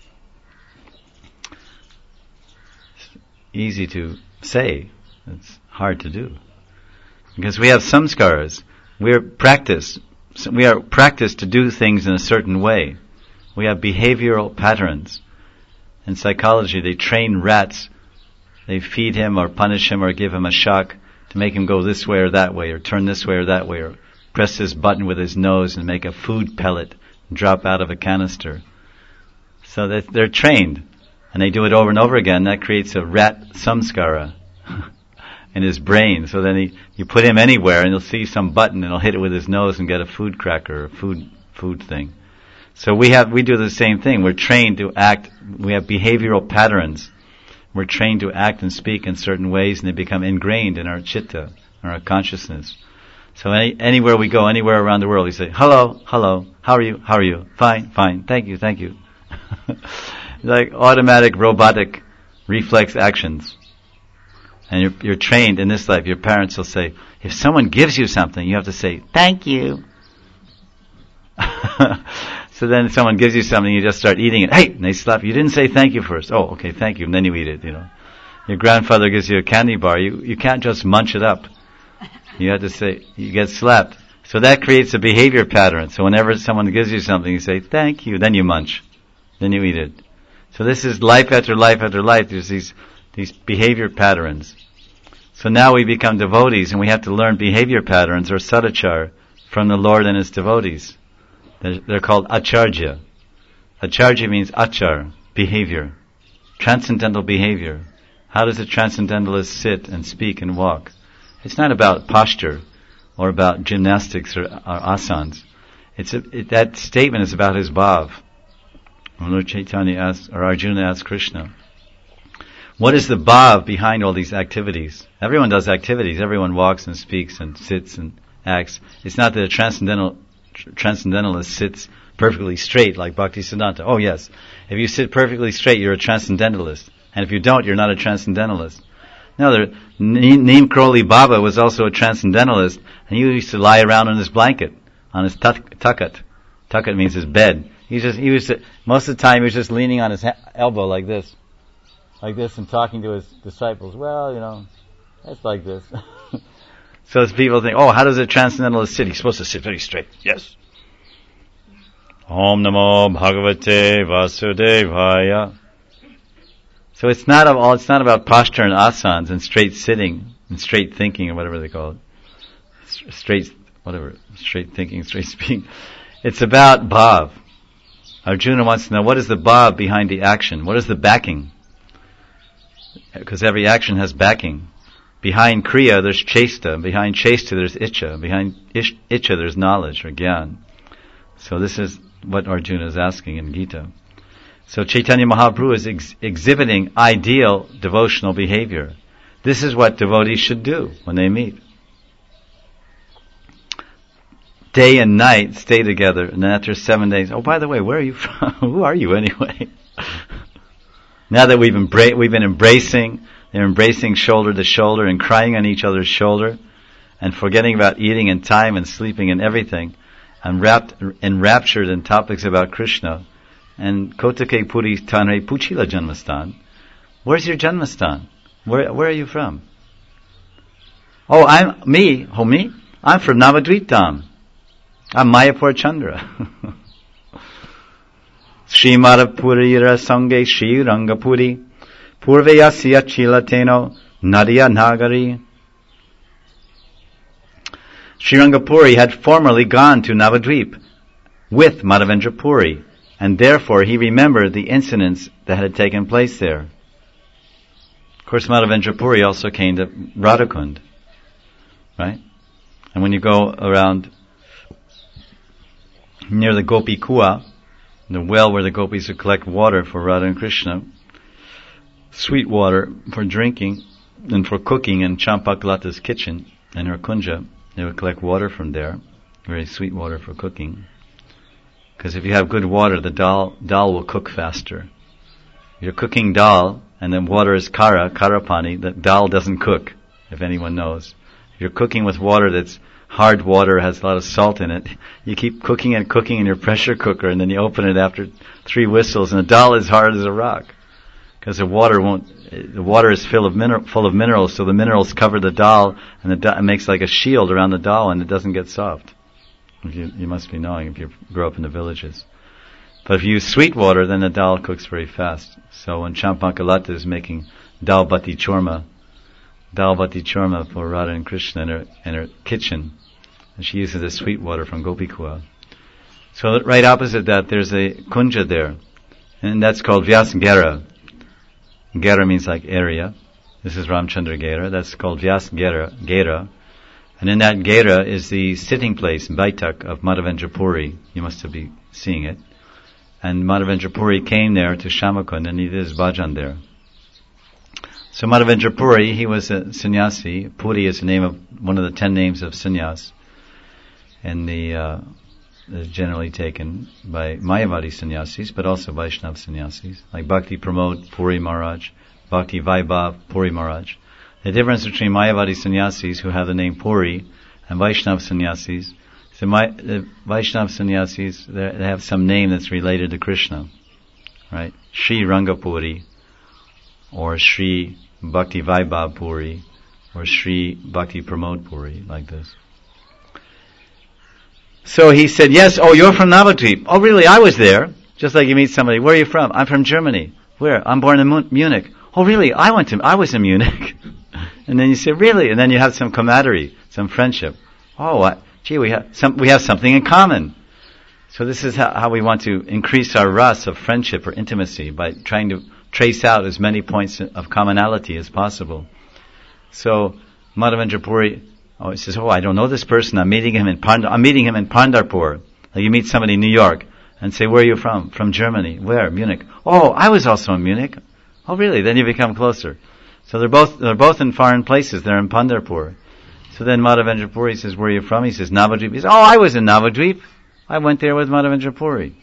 It's easy to say, it's hard to do, because we have samskaras. We are practiced to do things in a certain way. We have behavioral patterns. In psychology, they train rats. They feed him or punish him or give him a shock to make him go this way or that way, or turn this way or that way, or press this button with his nose and make a food pellet drop out of a canister. So that they're trained, and they do it over and over again. That creates a rat samskara in his brain. So then you put him anywhere, and he'll see some button, and he'll hit it with his nose and get a food cracker or food thing. So we do the same thing. We're trained to act. We have behavioral patterns. We're trained to act and speak in certain ways, and they become ingrained in our chitta, in our consciousness. So anywhere we go, anywhere around the world, we say, hello, how are you, fine, thank you. Like automatic, robotic, reflex actions. And you're trained in this life. Your parents will say, if someone gives you something, you have to say, thank you. So then if someone gives you something, you just start eating it. Hey! And they slap you. You didn't say thank you first. Oh, okay, thank you. And then you eat it, Your grandfather gives you a candy bar. You can't just munch it up. You have to say, you get slapped. So that creates a behavior pattern. So whenever someone gives you something, you say, thank you. Then you munch. Then you eat it. So this is life after life after life. There's these behavior patterns. So now we become devotees, and we have to learn behavior patterns, or sadachar, from the Lord and His devotees. They're called acharya. Acharya means achar, behavior, transcendental behavior. How does a transcendentalist sit and speak and walk? It's not about posture or about gymnastics or asanas. That statement is about his bhav. When Lord Chaitanya asks, or Arjuna asks Krishna, what is the bhav behind all these activities? Everyone does activities. Everyone walks and speaks and sits and acts. It's not that a transcendentalist sits perfectly straight like Bhaktisiddhanta. Oh yes, if you sit perfectly straight, you're a transcendentalist. And if you don't, you're not a transcendentalist. No, Neem Karoli Baba was also a transcendentalist, and he used to lie around on his blanket, on his takat. Takat means his bed. Most of the time he was just leaning on his elbow like this, and talking to his disciples. Well, that's like this. So as people think, how does a transcendentalist sit? He's supposed to sit very straight. Yes. Om Namo Bhagavate Vasudevaya. So it's not about posture and asanas and straight sitting and straight thinking or whatever they call it. Straight thinking, straight speaking. It's about bhav. Arjuna wants to know, what is the bhav behind the action? What is the backing? Because every action has backing. Behind kriya, there's chesta. Behind chesta, there's icha. Behind icha, there's knowledge or gyan. So this is what Arjuna is asking in Gita. So Chaitanya Mahaprabhu is exhibiting ideal devotional behavior. This is what devotees should do when they meet. Day and night stay together, and then after 7 days, by the way, where are you from? Who are you anyway? Now that we've been embracing, they're embracing shoulder to shoulder and crying on each other's shoulder and forgetting about eating and time and sleeping and everything. and enraptured in topics about Krishna. And Kotake Puri Tanre Puchila Janmastan. Where's your Janmastan? Where are you from? Oh, me? I'm from Navadvip Dham. I'm Mayapur Chandra. Shri Madhavpurira Sange Shri Rangapuri Purveyasya Chilateno Nadia Nagari. Sri Rangapuri had formerly gone to Navadvip with Madhavendra Puri, and therefore he remembered the incidents that had taken place there. Of course, Madhavendra Puri also came to Radhakund, right? And when you go around near the Gopi Kua, the well where the gopis would collect water for Radha and Krishna, sweet water for drinking and for cooking in Champakalata's kitchen in her kunja, they would collect water from there, very sweet water for cooking. Because if you have good water, the dal will cook faster. You're cooking dal, and then water is karapani, that dal doesn't cook, if anyone knows. If you're cooking with water that's hard water, has a lot of salt in it, you keep cooking and cooking in your pressure cooker, and then you open it after 3 whistles, and the dal is hard as a rock. Because the water is full of minerals, so the minerals cover the dal, and it makes like a shield around the dal, and it doesn't get soft. You must be knowing if you grow up in the villages. But if you use sweet water, then the dal cooks very fast. So when Champakalata is making dal bati chorma for Radha and Krishna in her kitchen, and she uses the sweet water from Gopikua. So right opposite that, there's a kunja there, and that's called Vyasgera. Gera means like area. This is Ramchandra Gera. That's called Vyasgera. And in that Gera is the sitting place, Baitak, of Madhavendra Puri. You must be seeing it. And Madhavendra Puri came there to Shamakund, and he did his bhajan there. So Madhavendra Puri, he was a sannyasi. Puri is the name of one of the 10 names of sannyas, and is generally taken by Mayavadi sannyasis, but also Vaishnava sannyasis, like Bhakti Pramod Puri Maharaj, Bhakti Vaibhav Puri Maharaj. The difference between Mayavadi sannyasis, who have the name Puri, and Vaishnava sannyasis, the Vaishnava sannyasis, they have some name that's related to Krishna, right? Sri Rangapuri, or Sri Bhakti Vaibhav Puri, or Sri Bhakti Pramod Puri, like this. So he said, yes, oh, you're from Navadvip. Oh, really, I was there. Just like you meet somebody, where are you from? I'm from Germany. Where? I'm born in Munich. Oh, really, I was in Munich. And then you say, really? And then you have some camaraderie, some friendship. Oh, we have something in common. So this is how we want to increase our ras of friendship or intimacy, by trying to trace out as many points of commonality as possible. So Madhavendra Puri, he says, I don't know this person. I'm meeting him in Pandharpur. Like you meet somebody in New York and say, where are you from? From Germany. Where? Munich. Oh, I was also in Munich. Oh, really? Then you become closer. So they're both in foreign places. They're in Pandharpur. So then Madhavendra Puri says, where are you from? He says, Navadvip. He says, oh, I was in Navadvip. I went there with Madhavendra Puri.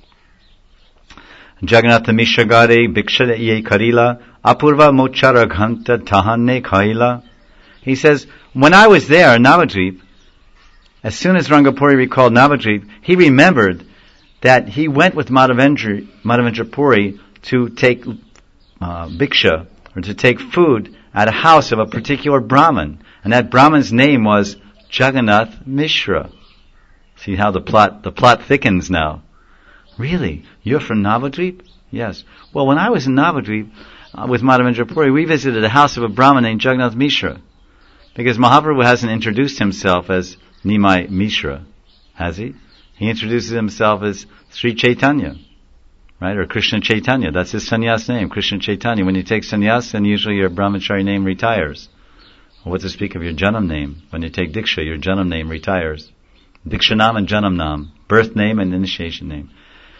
Jagannatha Mishra Gade Bhikshade Ye Karila Apurva Mochara Ghanta Tahanne Kaila. He says, when I was there in Navadvip, as soon as Rangapuri recalled Navadvip, he remembered that he went with Madhavendra Puri to take bhiksha, or to take food at a house of a particular Brahmin. And that Brahmin's name was Jagannath Mishra. See how the plot thickens now. Really? You're from Navadvip? Yes. Well, when I was in Navadvip with Madhavendra Puri, we visited a house of a Brahmin named Jagannath Mishra. Because Mahaprabhu hasn't introduced himself as Nimai Mishra, has he? He introduces himself as Sri Chaitanya, right? Or Krishna Chaitanya. That's his sannyas name, Krishna Chaitanya. When you take sannyas, then usually your brahmachari name retires. Or what to speak of your janam name? When you take diksha, your janam name retires. Dikshanam and janam nam, birth name and initiation name.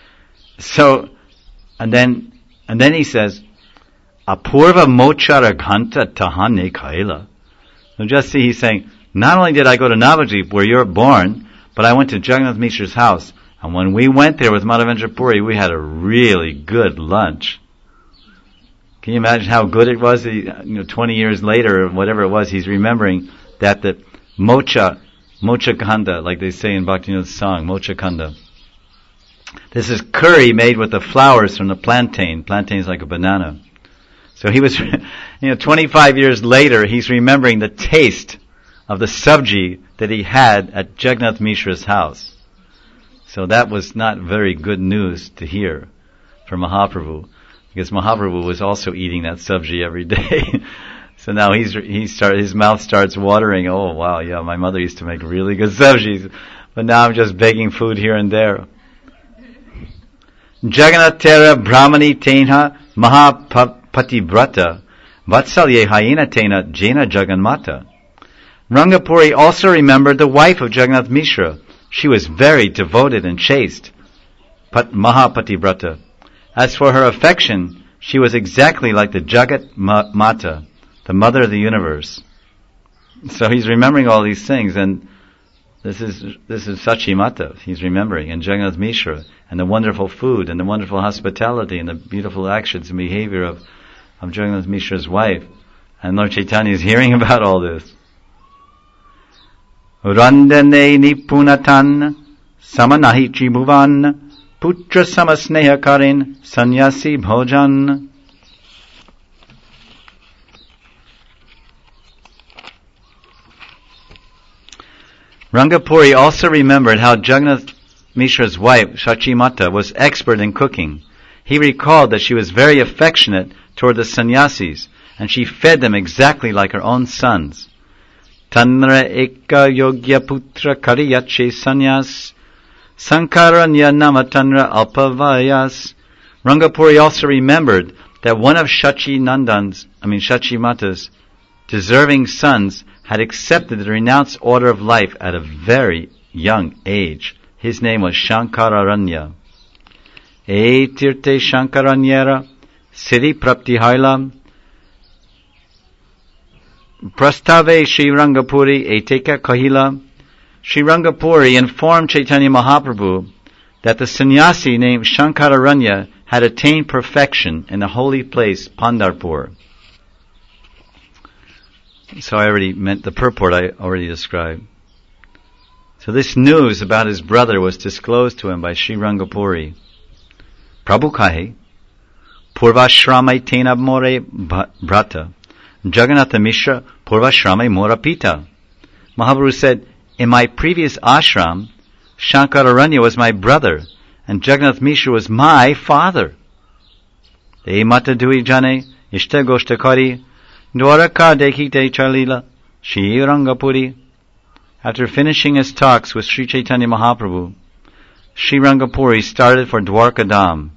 So, and then he says, Apurva mochara ghanta tahane kaila. So just see, he's saying, not only did I go to Navadvip, where you're born, but I went to Jagannath Mishra's house. And when we went there with Madhavendra Puri, we had a really good lunch. Can you imagine how good it was? 20 years later, or whatever it was, he's remembering that the mocha Mochakanda, like they say in Bhaktivinoda's song, Mochakanda. This is curry made with the flowers from the plantain. Plantain is like a banana. So he was, 25 years later, he's remembering the taste of the sabji that he had at Jagannath Mishra's house. So that was not very good news to hear for Mahaprabhu, because Mahaprabhu was also eating that sabji every day. So now his mouth starts watering. Oh wow, yeah, my mother used to make really good sabjis, but now I'm just begging food here and there. Jagannathera Brahmani Tenha Mahapativrata Vatsalye Hayena Tena Jena Jaganmata. Rangapuri also remembered the wife of Jagannath Mishra. She was very devoted and chaste. Mahapativrata. As for her affection, she was exactly like the Jagat Mata, the mother of the universe. So he's remembering all these things, and this is Sachi Mata he's remembering, and Jagannath Mishra, and the wonderful food, and the wonderful hospitality, and the beautiful actions and behavior of Jagannath Mishra's wife. And Lord Chaitanya is hearing about all this. Randane nipunatan samanahi tribhuvan putra samasneha karin sannyasi bhojan. Rangapuri also remembered how Jagannath Mishra's wife, Shachimata, was expert in cooking. He recalled that she was very affectionate toward the sannyasis, and she fed them exactly like her own sons. Tanra eka yogya putra kariyache sannyas sankaranya nama tanra alpavayas. Rangapuri also remembered that one of Shachimata's deserving sons had accepted the renounced order of life at a very young age. His name was Shankararanya. E tirte Shankaranyera Siddhi Prapti Hailam Prastave Sri Rangapuri Eteka Kahila. Sri Rangapuri informed Chaitanya Mahaprabhu that the sannyasi named Shankararanya had attained perfection in the holy place Pandharpur. So I already meant the purport I already described. So this news about his brother was disclosed to him by Sri Rangapuri. Prabhu kahe, Purvashramai tena more brata, Jagannatha Mishra Purvashramai mora pita. Mahaprabhu said, in my previous ashram, Shankararanya was my brother, and Jagannath Mishra was my father. E mata dui jane, ishta goshta kari, dwaraka dekhite chalila, Sri Rangapuri. After finishing his talks with Sri Chaitanya Mahaprabhu, Sri Rangapuri started for Dwarkadam.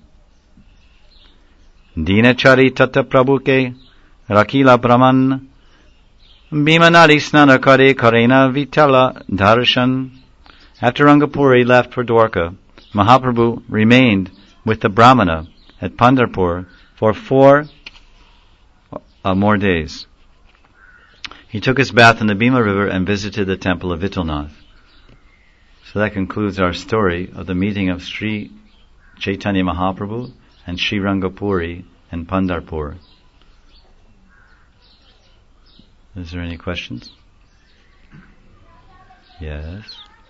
Dinachari tata prabhuke rakila brahman bimanari snana kare karena vitala darshan. After Rangapuri left for Dwarka, Mahaprabhu remained with the Brahmana at Pandharpur for 4 more days. He took his bath in the Bhima River and visited the temple of Vitalnath. So that concludes our story of the meeting of Sri Chaitanya Mahaprabhu and Sri Rangapuri in Pandharpur. Is there any questions? Yes.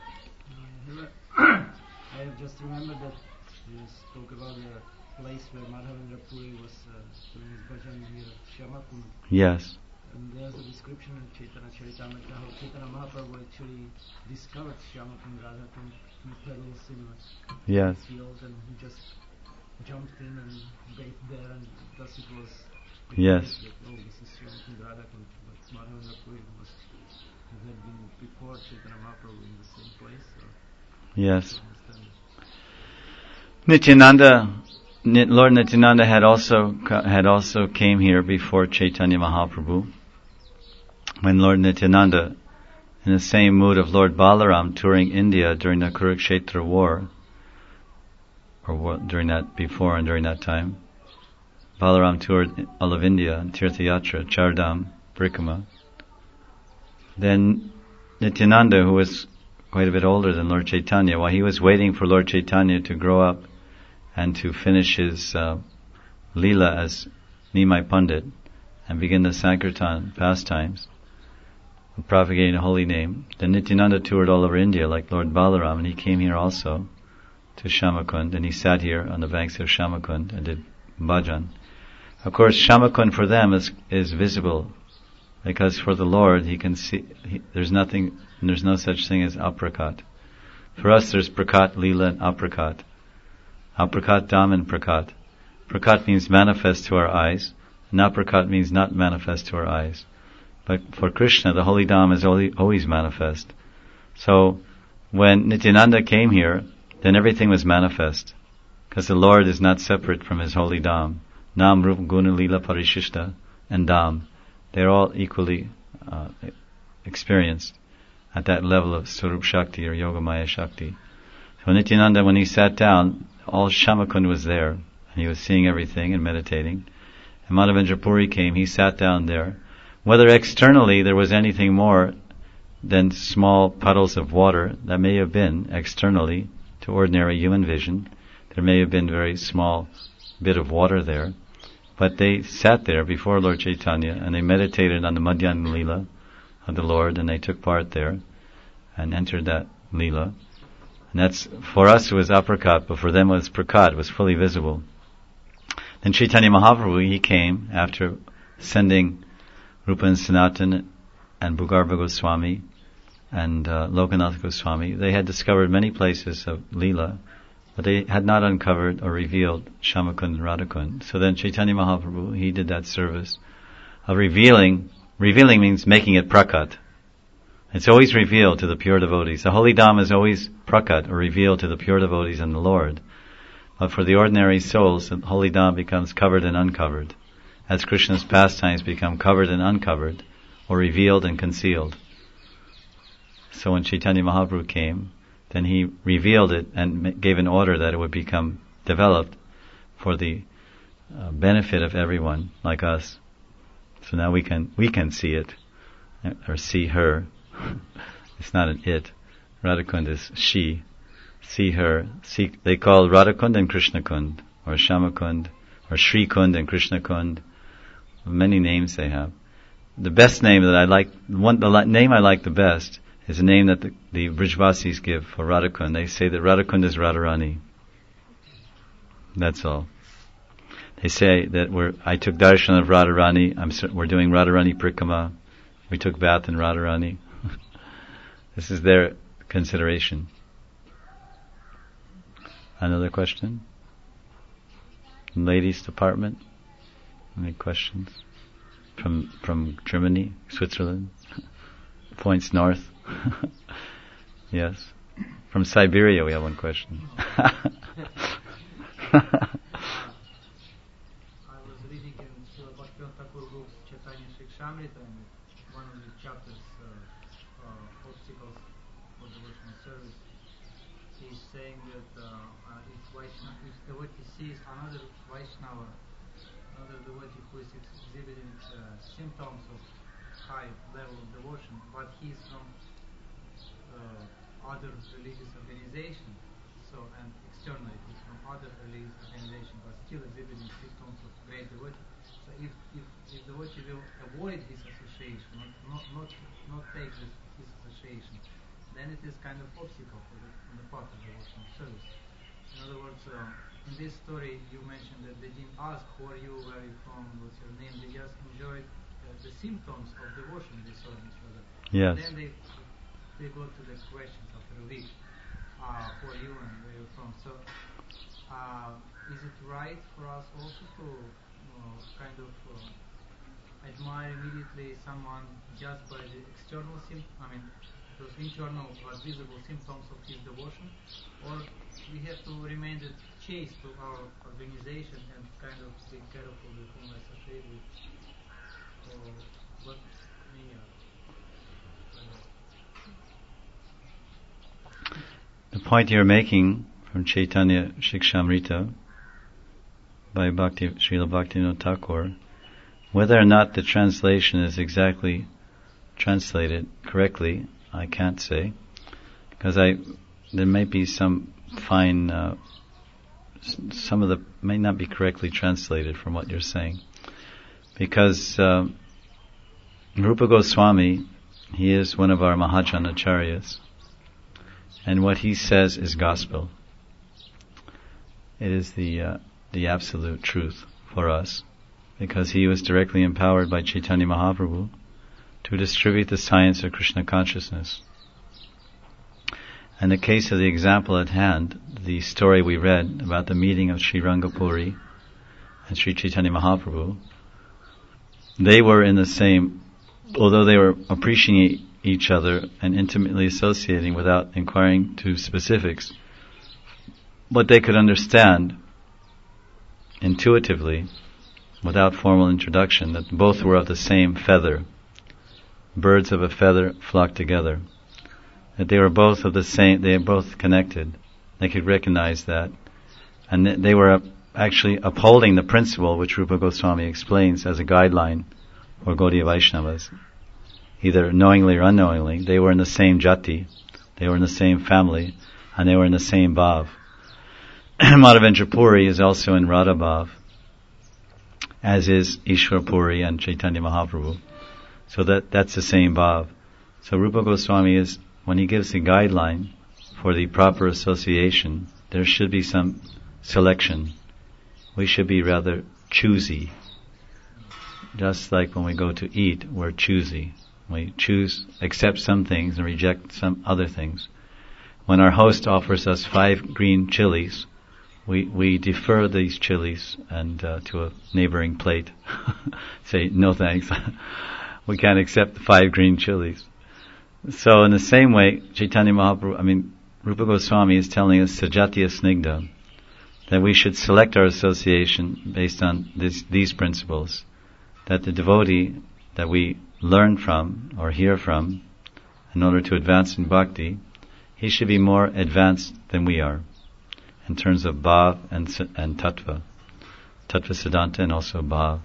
I have just remembered that you spoke about the place where Madhavendra Puri was doing his bhajan near Shyamakund. Yes. And there's a description in Chaitanya Charitamrita how Chaitanya Mahaprabhu actually discovered Shyamakund Radhakund puddles in a field, and he just jumped in and bathed there, and thus it was yes. That, this is Shyamakund Radhakund. But Madhavendra Puri must have been before Chaitanya Mahaprabhu in the same place. Yes. Nityananda, Lord Nityananda had also came here before Chaitanya Mahaprabhu. When Lord Nityananda, in the same mood of Lord Balaram touring India during the Kurukshetra war, or during that before and during that time, Balaram toured all of India in Tirthayatra, Chardham, Brikama. Then Nityananda, who was quite a bit older than Lord Chaitanya, while he was waiting for Lord Chaitanya to grow up and to finish his Leela as Nimai Pandit and begin the Sankirtan pastimes, propagating the holy name. Then Nityananda toured all over India like Lord Balaram, and he came here also to Shamakund, and he sat here on the banks of Shamakund and did bhajan. Of course, Shamakund for them is visible, because for the Lord, he can see, there's no such thing as aprakat. For us, there's prakat, lila, and aprakat. Aprakat, dham, and prakat. Prakat means manifest to our eyes, and aprakat means not manifest to our eyes. But for Krishna, the holy dham is always manifest. So, when Nityananda came here, then everything was manifest, because the Lord is not separate from His holy dham. Nam, Rup, Guna, Lila, Parishishta, and dham. They're all equally experienced at that level of Swarup Shakti or Yogamaya Shakti. So Nityananda, when he sat down, all Shamakund was there, and he was seeing everything and meditating. And Madhavendra Puri came, he sat down there. Whether externally there was anything more than small puddles of water, that may have been externally to ordinary human vision. There may have been very small bit of water there. But they sat there before Lord Chaitanya and they meditated on the Madhyana Leela of the Lord, and they took part there and entered that Leela. And that's, for us it was aprakat, but for them it was prakat, it was fully visible. Then Chaitanya Mahaprabhu, he came after sending Rupa and Sanatan and Bhugarbha Goswami and Lokanath Goswami. They had discovered many places of Leela, but they had not uncovered or revealed Shamakund and Radhakund. So then Chaitanya Mahaprabhu, he did that service of revealing. Revealing means making it prakat. It's always revealed to the pure devotees. The holy dham is always prakat, or revealed to the pure devotees and the Lord. But for the ordinary souls, the holy dham becomes covered and uncovered, as Krishna's pastimes become covered and uncovered, or revealed and concealed. So when Chaitanya Mahaprabhu came, then he revealed it and gave an order that it would become developed for the benefit of everyone like us. So now we can see it, or see her. It's not an it. Radhakund is she. See her. They call Radhakund and Krishnakund, or Shamakund, or Shri Kund and Krishnakund. Many names they have. The best name that I like, the name I like the best, is a name that the Brijvasis give for Radhakund. They say that Radhakund is Radharani. That's all. They say that I took darshan of Radharani. We're doing Radharani Prikrama. We took bath in Radharani. This is their consideration. Another question? Ladies department? Any questions? From Germany, Switzerland? Points north? Yes. From Siberia we have one question. I was reading in Srila Bhaktivinoda Thakur book's Chaitanya Shikshamrita, and one of the chapters, obstacles for devotional service, he's saying that if devotee sees another Vaishnava, another devotee who is exhibiting symptoms of high level of devotion, but he's from other religious organization, and externally he's from other religious organization, but still exhibiting symptoms of great devotee. So if devotee will avoid his association, not take his association, then it is kind of obstacle on the part of devotional service. In other words, in this story you mentioned that they didn't ask who are you, where are you from, what's your name. They just enjoyed the symptoms of devotion they saw in each other. Yes. And then they go to the questions after a week. Who are you and where are you from? So is it right for us also to kind of admire immediately someone just by the external those internal but visible symptoms of his devotion, or we have to remain chaste to our organization and kind of be careful with whom I associate with? The point you're making from Chaitanya Shikshamrita by Srila Bhaktivinoda Thakur, whether or not the translation is exactly translated correctly, I can't say, because there may be some fine, some of the may not be correctly translated from what you're saying, because Rupa Goswami, He is one of our Mahajanacharyas. And what he says is gospel. It is the absolute truth for us, because he was directly empowered by Chaitanya Mahaprabhu to distribute the science of Krishna consciousness. In the case of the example at hand, the story we read about the meeting of Sri Rangapuri and Sri Chaitanya Mahaprabhu, they were in the same, although they were appreciating each other and intimately associating without inquiring to specifics, but they could understand intuitively, without formal introduction, that both were of the same feather. Birds of a feather flock together. That they were both of the same, they are both connected. They could recognize that. And they were actually upholding the principle which Rupa Goswami explains as a guideline for Gaudiya Vaishnavas. Either knowingly or unknowingly, they were in the same jati, they were in the same family, and they were in the same bhav. Madhavendra Puri is also in Radha bhav, as is Ishwar Puri and Chaitanya Mahaprabhu. So that's the same bhav. So Rupa Goswami is, when he gives the guideline for the proper association, there should be some selection. We should be rather choosy. Just like when we go to eat, we're choosy. We choose, accept some things and reject some other things. When our host offers us 5 green chilies, we defer these chilies and to a neighboring plate. Say, no thanks. We can't accept the 5 green chilies. So in the same way, Rupa Goswami is telling us, Sajatiya Snigdha, that we should select our association based on these principles. That the devotee that we learn from or hear from, in order to advance in bhakti, he should be more advanced than we are, in terms of bhav and tattva. Tattva siddhanta and also bhav.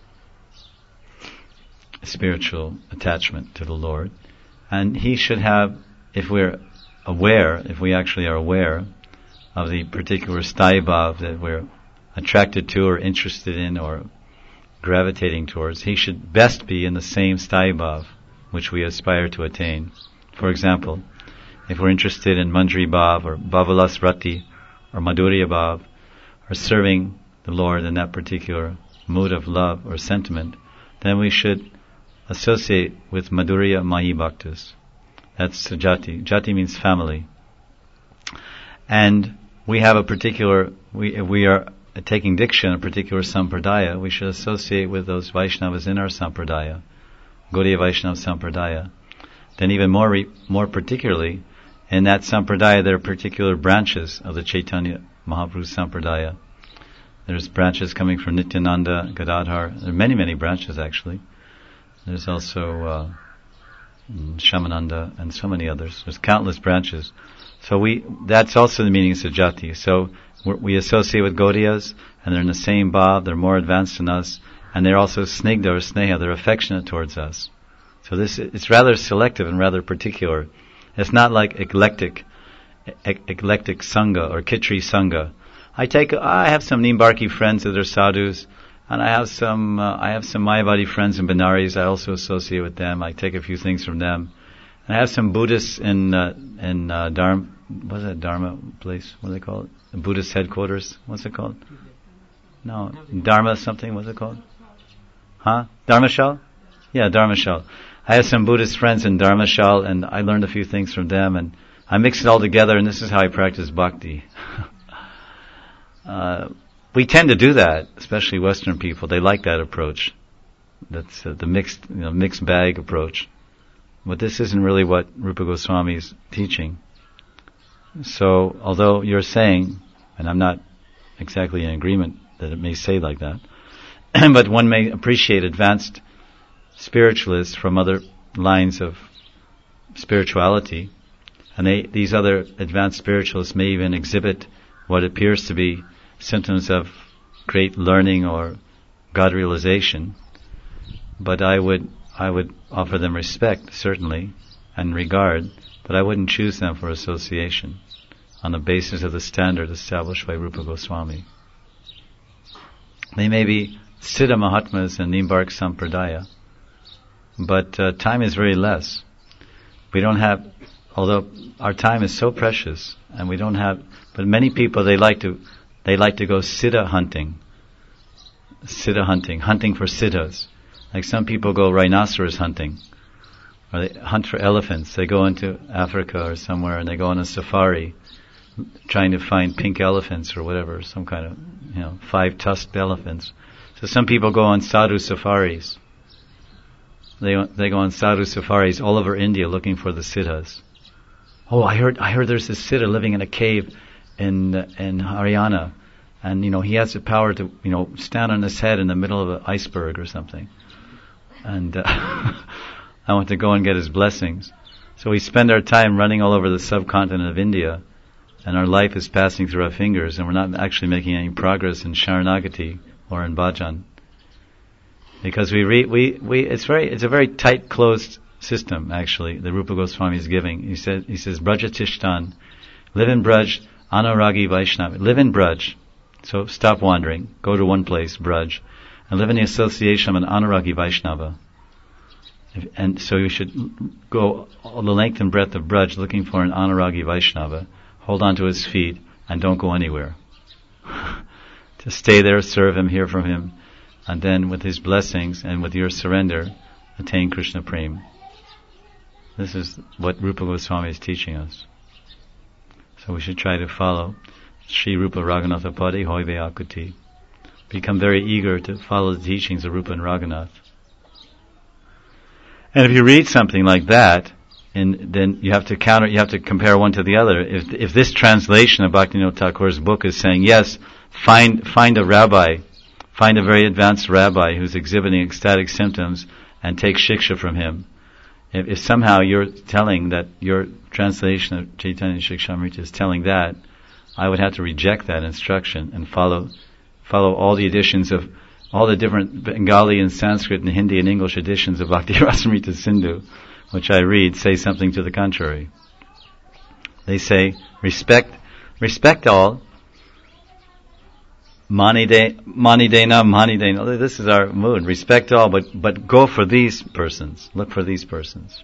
Spiritual attachment to the Lord. And he should have, if we actually are aware of the particular sthaya bhav that we're attracted to or interested in or gravitating towards, he should best be in the same sthaya bhav which we aspire to attain. For example, if we're interested in Manjari bhav or Bhavalas Rati or Madhurya bhav, or serving the Lord in that particular mood of love or sentiment, then we should associate with Madhurya Mahi Bhaktas. That's jati. Jati means family. And we have a particular, if we are taking diksha in a particular sampradaya, we should associate with those Vaishnavas in our sampradaya, Gaudiya Vaishnava sampradaya. Then even more particularly, in that sampradaya there are particular branches of the Chaitanya Mahaprabhu sampradaya. There's branches coming from Nityananda, Gadadhar. There are many, many branches actually. There's also Shamananda and so many others. There's countless branches. So that's also the meaning of Sajati. So we associate with Gaudiyas, and they're in the same bhav, they're more advanced than us, and they're also snigdha or sneha, they're affectionate towards us. So it's rather selective and rather particular. It's not like eclectic sangha or kitri sangha. I have some Nimbarki friends that are sadhus, and I have some Mayavadi friends in Benares. I also associate with them. I take a few things from them. And I have some Buddhists in Dharma. What's that Dharma place? What do they call it? The Buddhist headquarters. What's it called? No, Dharma something. What's it called? Huh? Dharmashal? Yeah, Dharmashal. I have some Buddhist friends in Dharmashal, and I learned a few things from them, and I mix it all together, and this is how I practice bhakti. We tend to do that, especially Western people. They like that approach. That's the mixed bag approach. But this isn't really what Rupa Goswami is teaching. So, although you're saying, and I'm not exactly in agreement that it may say like that, but one may appreciate advanced spiritualists from other lines of spirituality, and these other advanced spiritualists may even exhibit what appears to be symptoms of great learning or God realization. But I would offer them respect, certainly, and regard, but I wouldn't choose them for association on the basis of the standard established by Rupa Goswami. They may be Siddha Mahatmas and Nimbark Sampradaya, but time is very less. we don't have, although our time is so precious, and we don't have, but many people, they like to go siddha hunting, hunting for siddhas. Like some people go rhinoceros hunting, or they hunt for elephants. They go into Africa or somewhere and they go on a safari, trying to find pink elephants or whatever, some kind of, 5-tusked elephants. So some people go on sadhu safaris. They go on sadhu safaris all over India looking for the siddhas. Oh, I heard there's this siddha living in a cave in Haryana, and he has the power to stand on his head in the middle of an iceberg or something. And I want to go and get his blessings. So we spend our time running all over the subcontinent of India, and our life is passing through our fingers, and we're not actually making any progress in Sharanagati or in bhajan. Because it's a very tight, closed system, actually, that Rupa Goswami is giving. He says, Braja Tishtan, live in Braj, Anuragi Vaishnava. Live in Braj. So stop wandering, go to one place, Braj, and live in the association of an Anuragi Vaishnava. And so you should go all the length and breadth of Braj looking for an Anuragi Vaishnava, hold on to his feet, and don't go anywhere. Just stay there, serve him, hear from him, and then with his blessings and with your surrender, attain Krishna Prem. This is what Rupa Goswami is teaching us. So we should try to follow Sri Rupa Raghunatha Padi Hoive Akuti. Become very eager to follow the teachings of Rupa and Raghunath. And if you read something like that, then you have to compare one to the other. If this translation of Bhaktivinoda Thakur's book is saying, yes, find a rabbi, find a very advanced rabbi who's exhibiting ecstatic symptoms and take shiksha from him. If somehow you're telling that your translation of Chaitanya Shikshamrita is telling that, I would have to reject that instruction and follow all the editions of all the different Bengali and Sanskrit and Hindi and English editions of Bhakti Rasamrita Sindhu, which I read, say something to the contrary. They say, respect all. Mani dena. This is our mood. Respect all, but go for these persons. Look for these persons.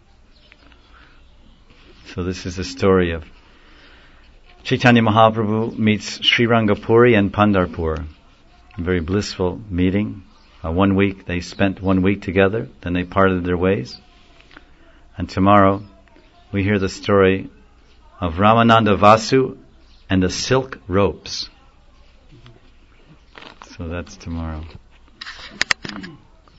So this is the story of Chaitanya Mahaprabhu meets Sri Rangapuri and Pandharpur. A very blissful meeting. They spent 1 week together, then they parted their ways. And tomorrow we hear the story of Ramananda Vasu and the silk ropes. So that's tomorrow.